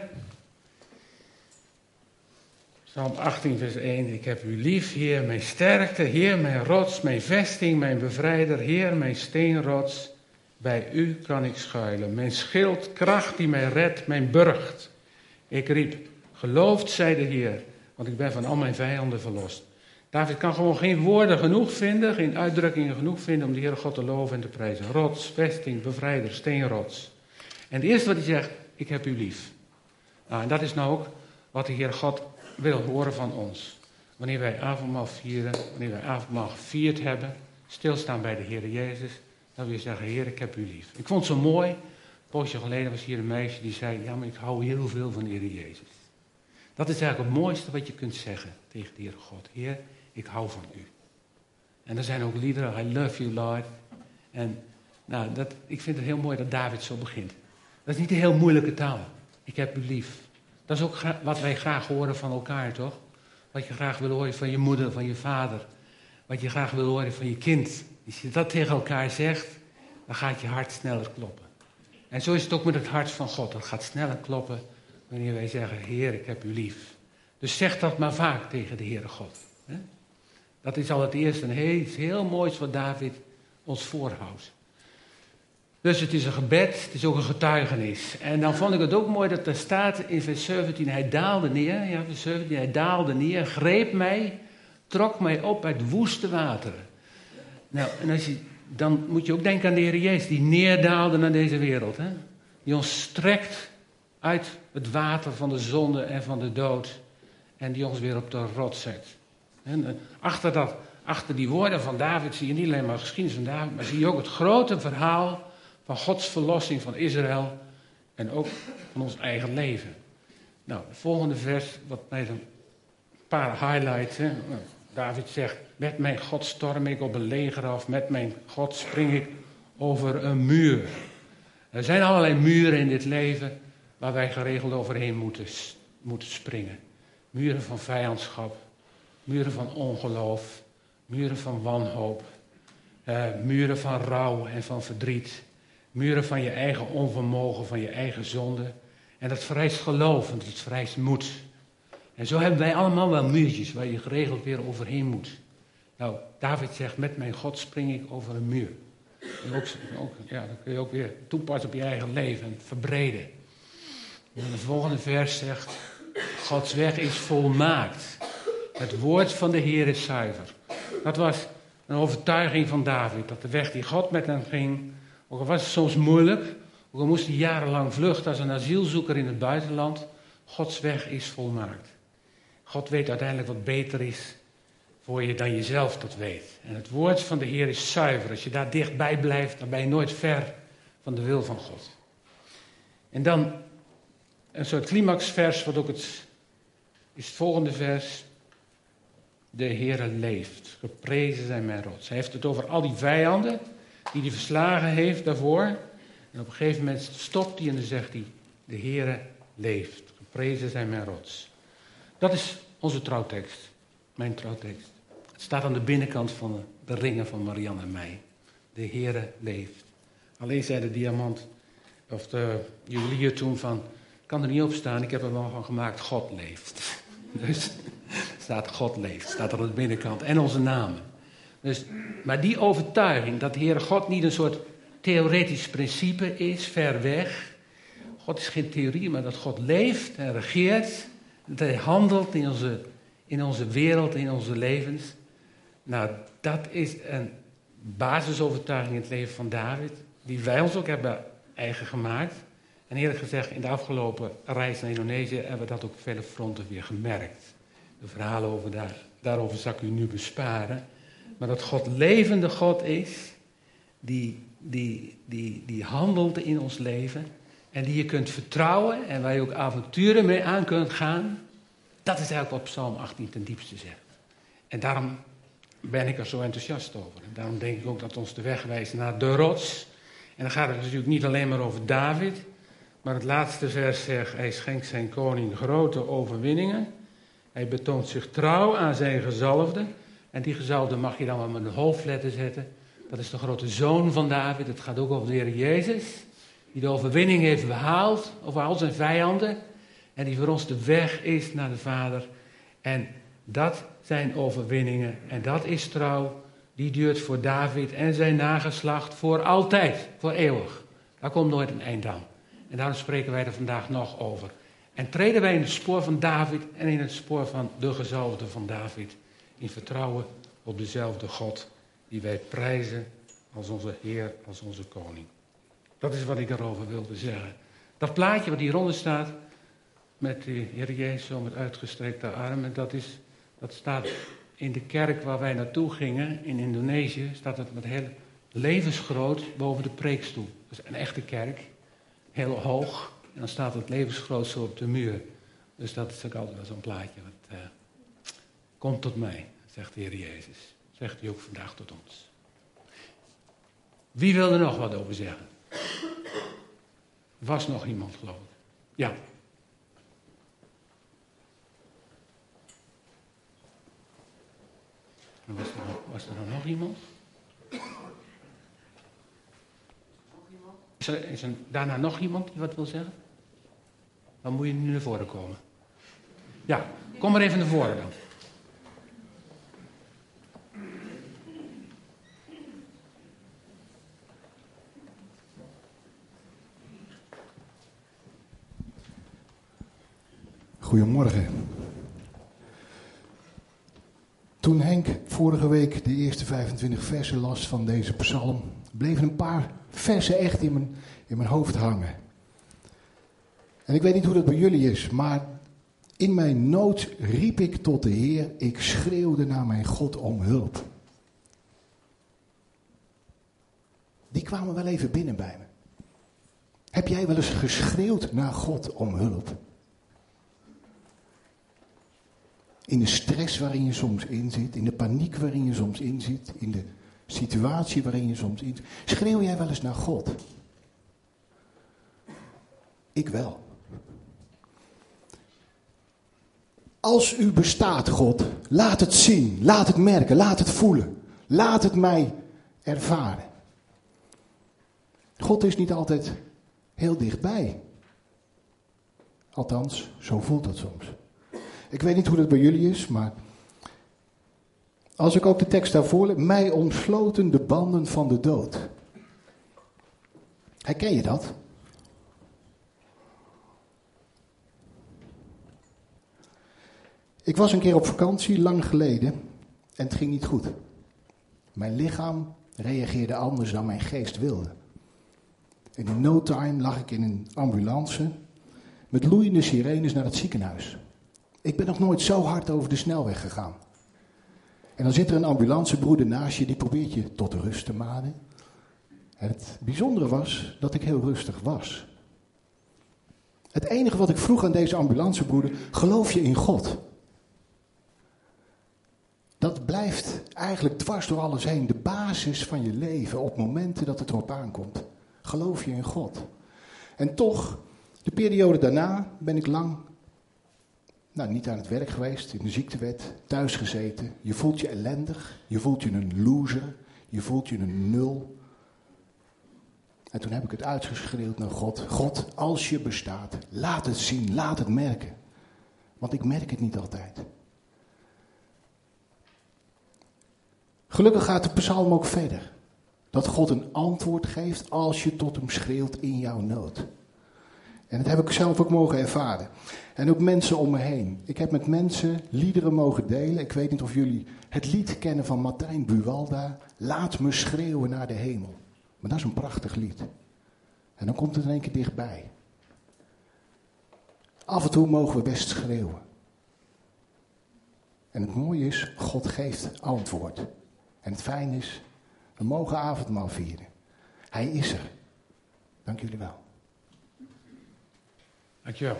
Psalm achttien, vers één. Ik heb u lief, Heer, mijn sterkte, Heer, mijn rots, mijn vesting, mijn bevrijder, Heer, mijn steenrots. Bij u kan ik schuilen. Mijn schild, kracht die mij redt, mijn burcht. Ik riep, geloofd zij de Heer, want ik ben van al mijn vijanden verlost. David kan gewoon geen woorden genoeg vinden, geen uitdrukkingen genoeg vinden om de Heere God te loven en te prijzen. Rots, vesting, bevrijder, steenrots. En het eerste wat hij zegt, ik heb u lief. Nou, en dat is nou ook wat de Heere God wil horen van ons. Wanneer wij avondmaal vieren, wanneer wij avondmaal gevierd hebben, stilstaan bij de Heere Jezus, dan wil je zeggen, Heer, ik heb u lief. Ik vond het zo mooi, een poosje geleden was hier een meisje die zei, ja, maar ik hou heel veel van de Heere Jezus. Dat is eigenlijk het mooiste wat je kunt zeggen tegen de Heere God. Heer, ik hou van u. En er zijn ook liederen, I love you, Lord. En nou, dat, ik vind het heel mooi dat David zo begint. Dat is niet een heel moeilijke taal. Ik heb u lief. Dat is ook gra- wat wij graag horen van elkaar, toch? Wat je graag wil horen van je moeder, van je vader. Wat je graag wil horen van je kind. Als je dat tegen elkaar zegt, dan gaat je hart sneller kloppen. En zo is het ook met het hart van God. Dat gaat sneller kloppen wanneer wij zeggen, Heer, ik heb u lief. Dus zeg dat maar vaak tegen de Heere God. Hè? Dat is al het eerste en heel, heel moois wat David ons voorhoudt. Dus het is een gebed, het is ook een getuigenis. En dan vond ik het ook mooi dat er staat in vers zeventien, hij daalde neer, ja, vers zeventien, hij daalde neer, greep mij, trok mij op uit woeste wateren. Nou, en als je, dan moet je ook denken aan de Heer Jezus, die neerdaalde naar deze wereld. Hè? Die ons strekt uit het water van de zonde en van de dood. En die ons weer op de rots zet. En achter, dat, achter die woorden van David zie je niet alleen maar de geschiedenis van David, maar zie je ook het grote verhaal van Gods verlossing van Israël. En ook van ons eigen leven. Nou, het volgende vers, wat mij een paar highlights. Hè? David zegt, met mijn God storm ik op een leger af, met mijn God spring ik over een muur. Er zijn allerlei muren in dit leven waar wij geregeld overheen moeten, moeten springen. Muren van vijandschap, muren van ongeloof, muren van wanhoop, uh, muren van rouw en van verdriet, muren van je eigen onvermogen, van je eigen zonde. En dat vereist geloof en dat vereist moed. En zo hebben wij allemaal wel muurtjes waar je geregeld weer overheen moet. Nou, David zegt, met mijn God spring ik over een muur. En ook, ook, ja, dat kun je ook weer toepassen op je eigen leven en verbreden. En het volgende vers zegt, Gods weg is volmaakt. Het woord van de Heer is zuiver. Dat was een overtuiging van David, dat de weg die God met hem ging, ook al was het soms moeilijk, ook al moest hij jarenlang vluchten als een asielzoeker in het buitenland, Gods weg is volmaakt. God weet uiteindelijk wat beter is voor je dan je zelf dat weet. En het woord van de Heer is zuiver. Als je daar dichtbij blijft, dan ben je nooit ver van de wil van God. En dan een soort climaxvers, wat ook het is het volgende vers. De Heere leeft, geprezen zijn mijn rots. Hij heeft het over al die vijanden die hij verslagen heeft daarvoor. En op een gegeven moment stopt hij en dan zegt hij, de Heere leeft, geprezen zijn mijn rots. Dat is onze trouwtekst, mijn trouwtekst. Het staat aan de binnenkant van de ringen van Marianne en mij. De Heere leeft. Alleen zei de diamant, of de juwelier toen van, ik kan er niet op staan, ik heb er wel van gemaakt, God leeft. Dus staat God leeft, staat er aan de binnenkant. En onze namen. Dus, maar die overtuiging dat de Heere God niet een soort theoretisch principe is, ver weg. God is geen theorie, maar dat God leeft en regeert. Dat hij handelt in onze, in onze wereld, in onze levens. Nou, dat is een basisovertuiging in het leven van David. Die wij ons ook hebben eigen gemaakt. En eerlijk gezegd, in de afgelopen reis naar Indonesië hebben we dat ook op vele fronten weer gemerkt. De verhalen over daar, daarover zal ik u nu besparen. Maar dat God levende God is, die, die, die, die handelt in ons leven. En die je kunt vertrouwen en waar je ook avonturen mee aan kunt gaan. Dat is eigenlijk wat Psalm achttien ten diepste zegt. En daarom ben ik er zo enthousiast over. En daarom denk ik ook dat ons de weg wijst naar de rots. En dan gaat het natuurlijk niet alleen maar over David. Maar het laatste vers zegt, hij schenkt zijn koning grote overwinningen. Hij betoont zich trouw aan zijn gezalfde. En die gezalfde mag je dan wel met een hoofdletter zetten. Dat is de grote zoon van David. Het gaat ook over de Heer Jezus. Die de overwinning heeft behaald over al zijn vijanden. En die voor ons de weg is naar de Vader. En dat zijn overwinningen. En dat is trouw. Die duurt voor David en zijn nageslacht voor altijd. Voor eeuwig. Daar komt nooit een eind aan. En daarom spreken wij er vandaag nog over. En treden wij in het spoor van David en in het spoor van de gezalfde van David. In vertrouwen op dezelfde God die wij prijzen als onze Heer, als onze koning. Dat is wat ik erover wilde zeggen. Dat plaatje wat hieronder staat, met de Heer Jezus zo met uitgestrekte armen, dat, is, dat staat in de kerk waar wij naartoe gingen, in Indonesië, staat het met heel levensgroot boven de preekstoel. Dat is een echte kerk, heel hoog, en dan staat het levensgroot zo op de muur. Dus dat is ook altijd wel zo'n plaatje, wat uh, komt tot mij, zegt de Heer Jezus. Zegt hij ook vandaag tot ons. Wie wil er nog wat over zeggen? Was nog iemand, geloof ik? Ja. Was er, was er nog iemand? Is er, is er daarna nog iemand die wat wil zeggen? Dan moet je nu naar voren komen. Ja, kom maar even naar voren dan. Goedemorgen. Toen Henk vorige week de eerste vijfentwintig versen las van deze psalm, bleven een paar versen echt in mijn, in mijn hoofd hangen. En ik weet niet hoe dat bij jullie is, maar in mijn nood riep ik tot de Heer, ik schreeuwde naar mijn God om hulp. Die kwamen wel even binnen bij me. Heb jij wel eens geschreeuwd naar God om hulp? In de stress waarin je soms in zit, in de paniek waarin je soms in zit, in de situatie waarin je soms in zit. Schreeuw jij wel eens naar God? Ik wel. Als u bestaat, God, laat het zien, laat het merken, laat het voelen. Laat het mij ervaren. God is niet altijd heel dichtbij. Althans, zo voelt dat soms. Ik weet niet hoe dat bij jullie is, maar als ik ook de tekst daarvoor lees, mij omsloten de banden van de dood. Herken je dat? Ik was een keer op vakantie, lang geleden, en het ging niet goed. Mijn lichaam reageerde anders dan mijn geest wilde. En in no time lag ik in een ambulance met loeiende sirenes naar het ziekenhuis. Ik ben nog nooit zo hard over de snelweg gegaan. En dan zit er een ambulancebroeder naast je, die probeert je tot rust te manen. En het bijzondere was dat ik heel rustig was. Het enige wat ik vroeg aan deze ambulancebroeder, geloof je in God? Dat blijft eigenlijk dwars door alles heen de basis van je leven op momenten dat het erop aankomt. Geloof je in God? En toch, de periode daarna ben ik lang, nou niet aan het werk geweest, in de ziektewet, thuis gezeten. Je voelt je ellendig, je voelt je een loser, je voelt je een nul. En toen heb ik het uitgeschreeuwd naar God. God, als je bestaat, laat het zien, laat het merken. Want ik merk het niet altijd. Gelukkig gaat de psalm ook verder. Dat God een antwoord geeft als je tot hem schreeuwt in jouw nood. En dat heb ik zelf ook mogen ervaren. En ook mensen om me heen. Ik heb met mensen liederen mogen delen. Ik weet niet of jullie het lied kennen van Martijn Buwalda. Laat me schreeuwen naar de hemel. Maar dat is een prachtig lied. En dan komt het in één keer dichtbij. Af en toe mogen we best schreeuwen. En het mooie is, God geeft antwoord. En het fijn is, we mogen avondmaal vieren. Hij is er. Dank jullie wel. Dankjewel.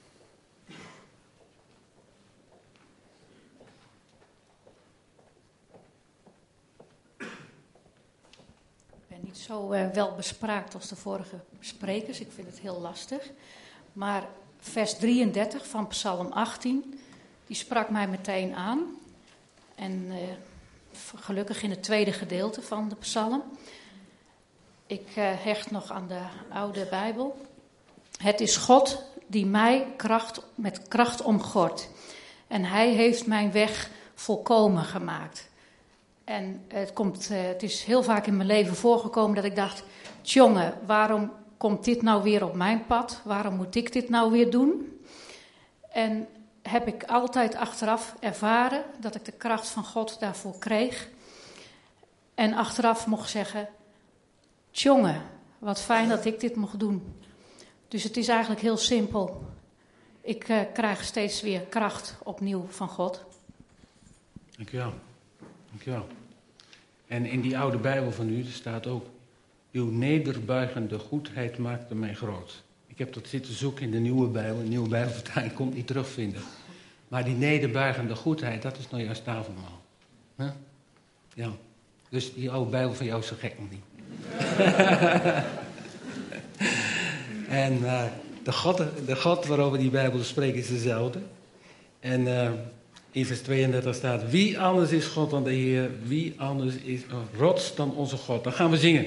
Ik ben niet zo uh, wel bespraakt als de vorige sprekers. Ik vind het heel lastig. Maar vers drieëndertig van Psalm achttien, die sprak mij meteen aan. En uh, gelukkig in het tweede gedeelte van de psalm. Ik uh, hecht nog aan de oude Bijbel. Het is God die mij kracht, met kracht omgort. En hij heeft mijn weg volkomen gemaakt. En het, komt, uh, het is heel vaak in mijn leven voorgekomen dat ik dacht, tjonge, waarom komt dit nou weer op mijn pad? Waarom moet ik dit nou weer doen? En heb ik altijd achteraf ervaren dat ik de kracht van God daarvoor kreeg. En achteraf mocht zeggen, tjonge, wat fijn dat ik dit mocht doen. Dus het is eigenlijk heel simpel. Ik uh, krijg steeds weer kracht opnieuw van God. Dankjewel. Dankjewel. En in die oude Bijbel van u staat ook, uw nederbuigende goedheid maakte mij groot. Ik heb dat zitten zoeken in de nieuwe Bijbel. De nieuwe Bijbelvertaling kon ik niet terugvinden. Maar die nederbuigende goedheid, dat is nou juist tafelmaal. Huh? Ja. Dus die oude Bijbel van jou is zo gek nog niet. En uh, de, God, de God waarover die Bijbel spreekt is dezelfde. En uh, in vers tweeëndertig staat, wie anders is God dan de Heer? Wie anders is een rots dan onze God? Dan gaan we zingen.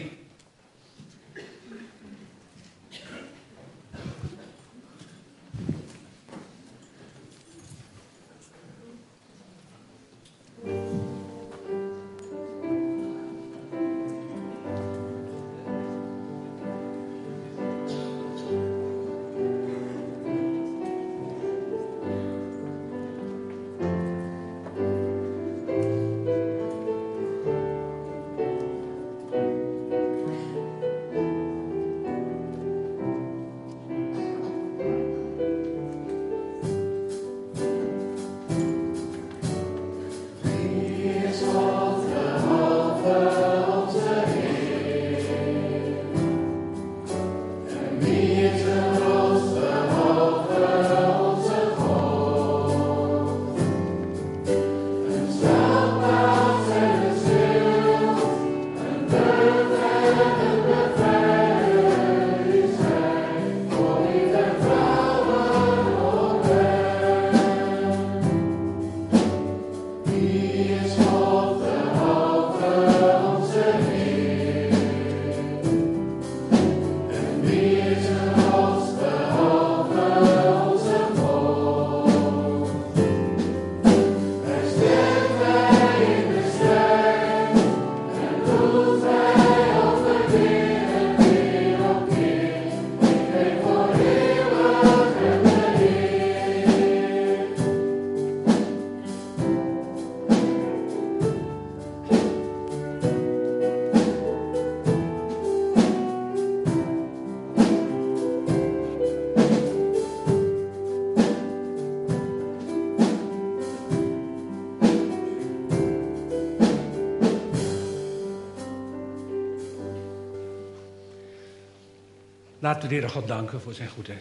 Laten we de Heere God danken voor zijn goedheid.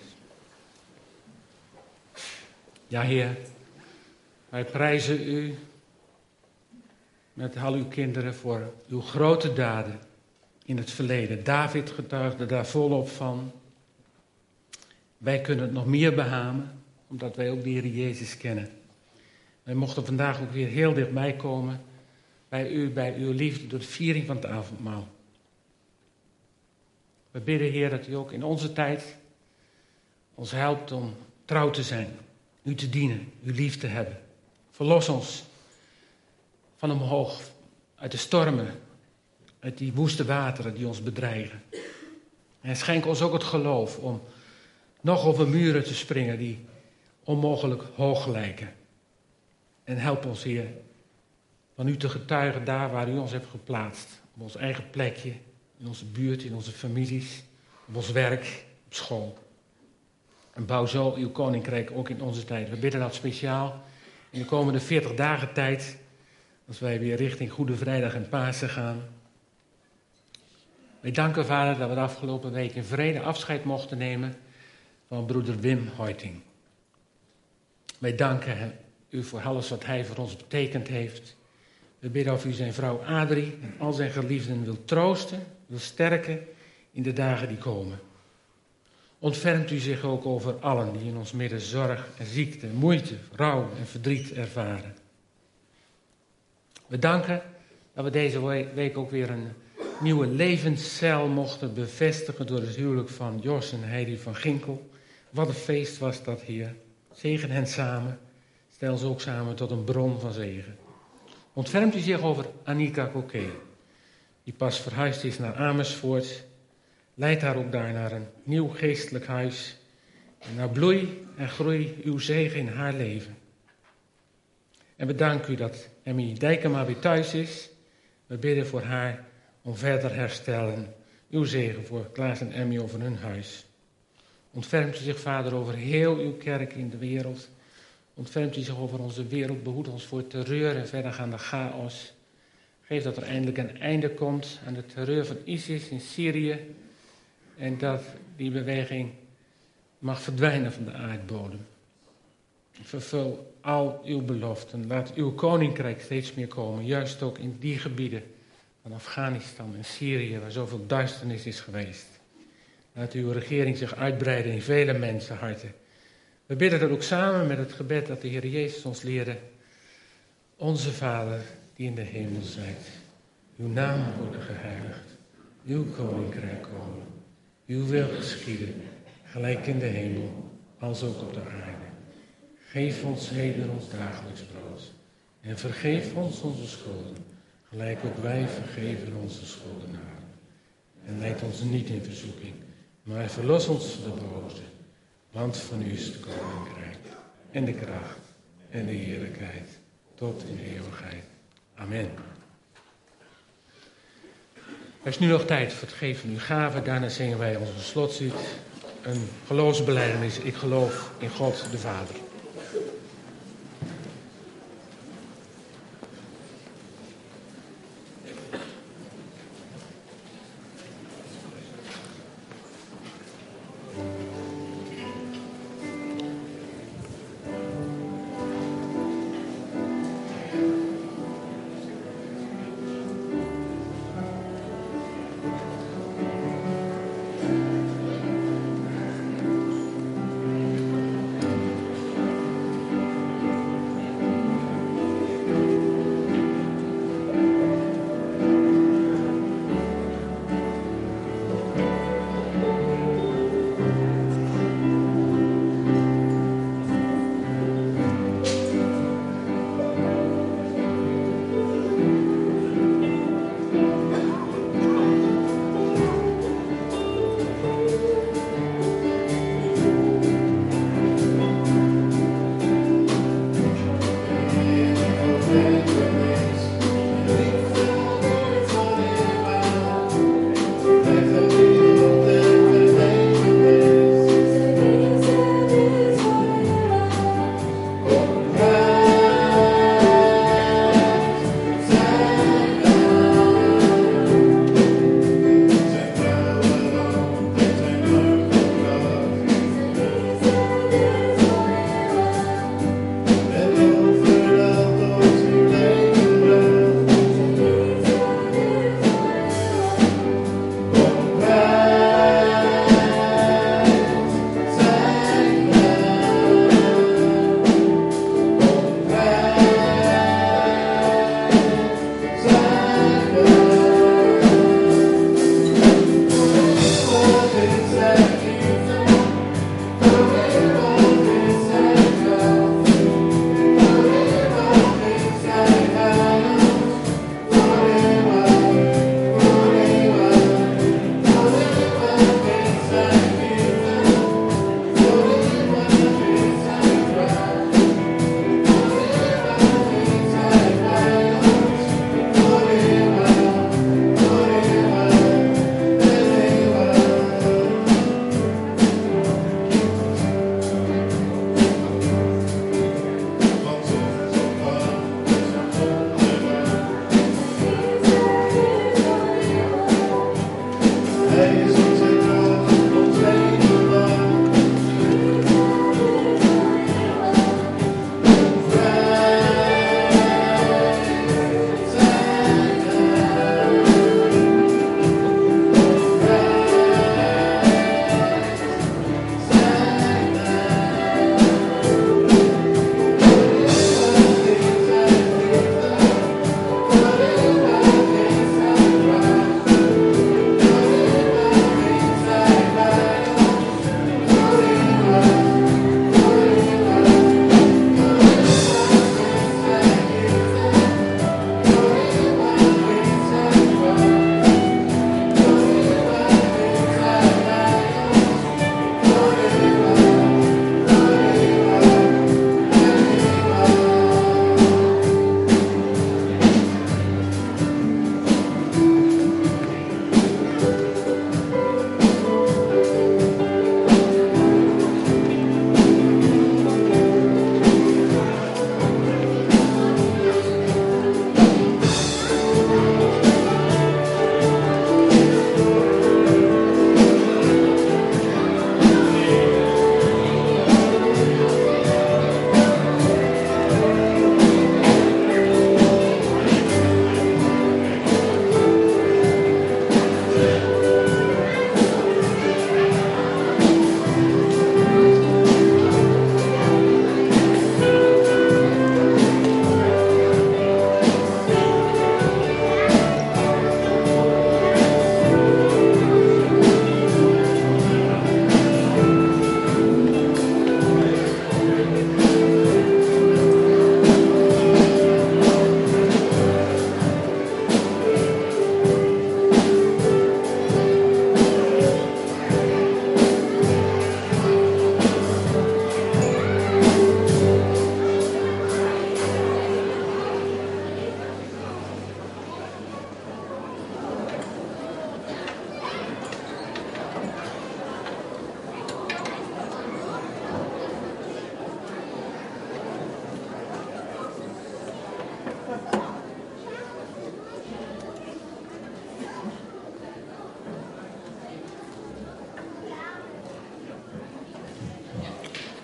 Ja, Heer, wij prijzen u met al uw kinderen voor uw grote daden in het verleden. David getuigde daar volop van. Wij kunnen het nog meer behamen, omdat wij ook de Heer Jezus kennen. Wij mochten vandaag ook weer heel dichtbij komen bij u, bij uw liefde, door de viering van het avondmaal. We bidden, Heer, dat u ook in onze tijd ons helpt om trouw te zijn, u te dienen, u lief te hebben. Verlos ons van omhoog, uit de stormen, uit die woeste wateren die ons bedreigen. En schenk ons ook het geloof om nog over muren te springen die onmogelijk hoog lijken. En help ons, Heer, van u te getuigen daar waar u ons hebt geplaatst. Op ons eigen plekje, in onze buurt, in onze families, op ons werk, op school. En bouw zo uw koninkrijk ook in onze tijd. We bidden dat speciaal in de komende veertig dagen tijd, als wij weer richting Goede Vrijdag en Pasen gaan. Wij danken, Vader, dat we de afgelopen week in vrede afscheid mochten nemen van broeder Wim Hoiting. Wij danken u voor alles wat hij voor ons betekend heeft. We bidden of u zijn vrouw Adrie en al zijn geliefden wil troosten, wil sterken in de dagen die komen. Ontfermt u zich ook over allen die in ons midden zorg en ziekte, moeite, rouw en verdriet ervaren. We danken dat we deze week ook weer een nieuwe levenscel mochten bevestigen door het huwelijk van Jos en Heidi van Ginkel. Wat een feest was dat, Heer. Zegen hen samen. Stel ze ook samen tot een bron van zegen. Ontfermt u zich over Annika Coquet, die pas verhuisd is naar Amersfoort. Leid haar ook daar naar een nieuw geestelijk huis. En naar bloei en groei uw zegen in haar leven. En we danken u dat Emmy Dijkema weer thuis is. We bidden voor haar om verder herstel en uw zegen voor Klaas en Emmy over hun huis. Ontfermt u zich, Vader, over heel uw kerk in de wereld. Ontfermt u zich over onze wereld. Behoed ons voor terreur en verdergaande chaos. Geef dat er eindelijk een einde komt aan de terreur van ISIS in Syrië. En dat die beweging mag verdwijnen van de aardbodem. Vervul al uw beloften. Laat uw koninkrijk steeds meer komen. Juist ook in die gebieden van Afghanistan en Syrië, waar zoveel duisternis is geweest. Laat uw regering zich uitbreiden in vele mensenharten. We bidden dat ook samen met het gebed dat de Heer Jezus ons leerde. Onze Vader, die in de hemel zijt. Uw naam worden geheiligd. Uw koninkrijk komen. Uw wil geschieden, gelijk in de hemel, als ook op de aarde. Geef ons heden ons dagelijks brood. En vergeef ons onze schulden, gelijk ook wij vergeven onze schuldenaren. En leid ons niet in verzoeking, maar verlos ons van de boze. Want van u is het koninkrijk, en de kracht, en de heerlijkheid, tot in eeuwigheid. Amen. Er is nu nog tijd voor het geven van uw gaven. Daarna zingen wij onze slotlied. Een geloofsbelijdenis. Ik geloof in God de Vader. Thank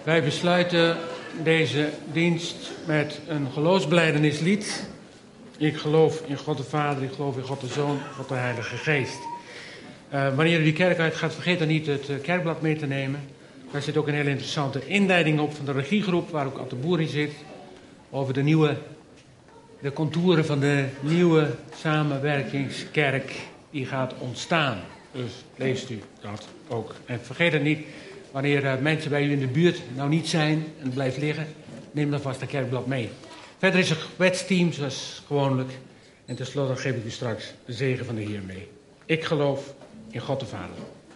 Wij besluiten deze dienst met een geloofsbelijdenislied. Ik geloof in God de Vader, ik geloof in God de Zoon, God de Heilige Geest. Uh, wanneer u die kerk uitgaat, vergeet dan niet het uh, kerkblad mee te nemen. Daar zit ook een hele interessante inleiding op van de regiegroep, waar ook Ad de Boer in zit. Over de nieuwe, de contouren van de nieuwe samenwerkingskerk die gaat ontstaan. Dus leest u dat ook. En vergeet het niet, wanneer uh, mensen bij u in de buurt nou niet zijn en het blijft liggen, neem dan vast een kerkblad mee. Verder is er een gebedsteam, zoals gewoonlijk. En tenslotte geef ik u straks de zegen van de Heer mee. Ik geloof in God de Vader.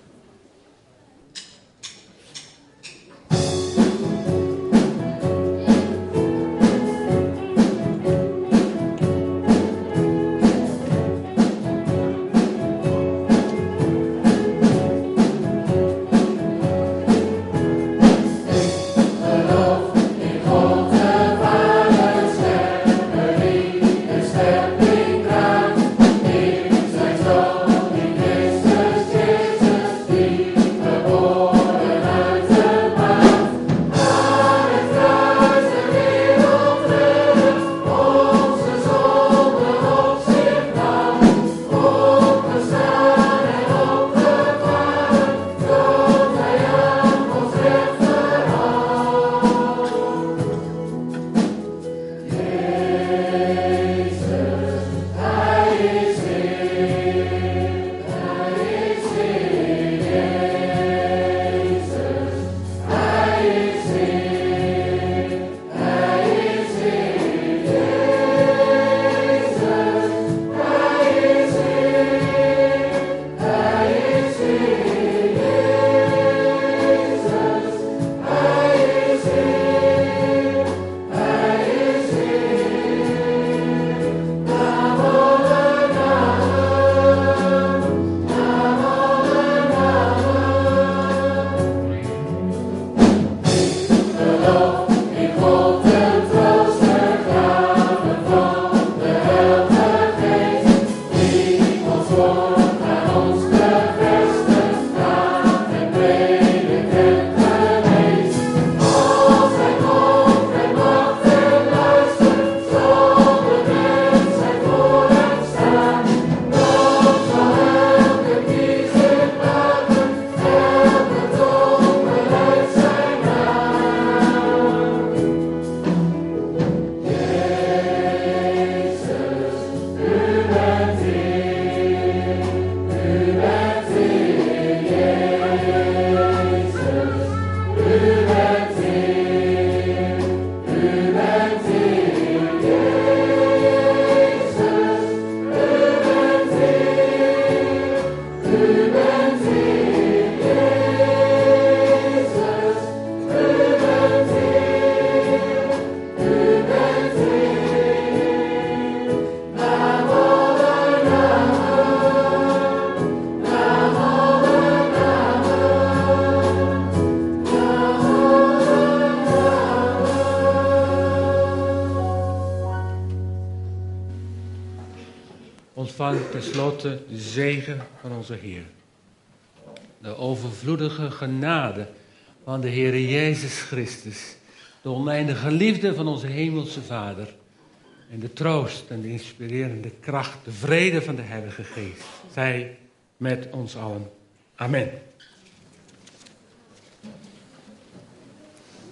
Ontvang tenslotte de zegen van onze Heer. De overvloedige genade van de Heer Jezus Christus. De oneindige liefde van onze hemelse Vader. En de troost en de inspirerende kracht, de vrede van de Heilige Geest. Zij met ons allen. Amen.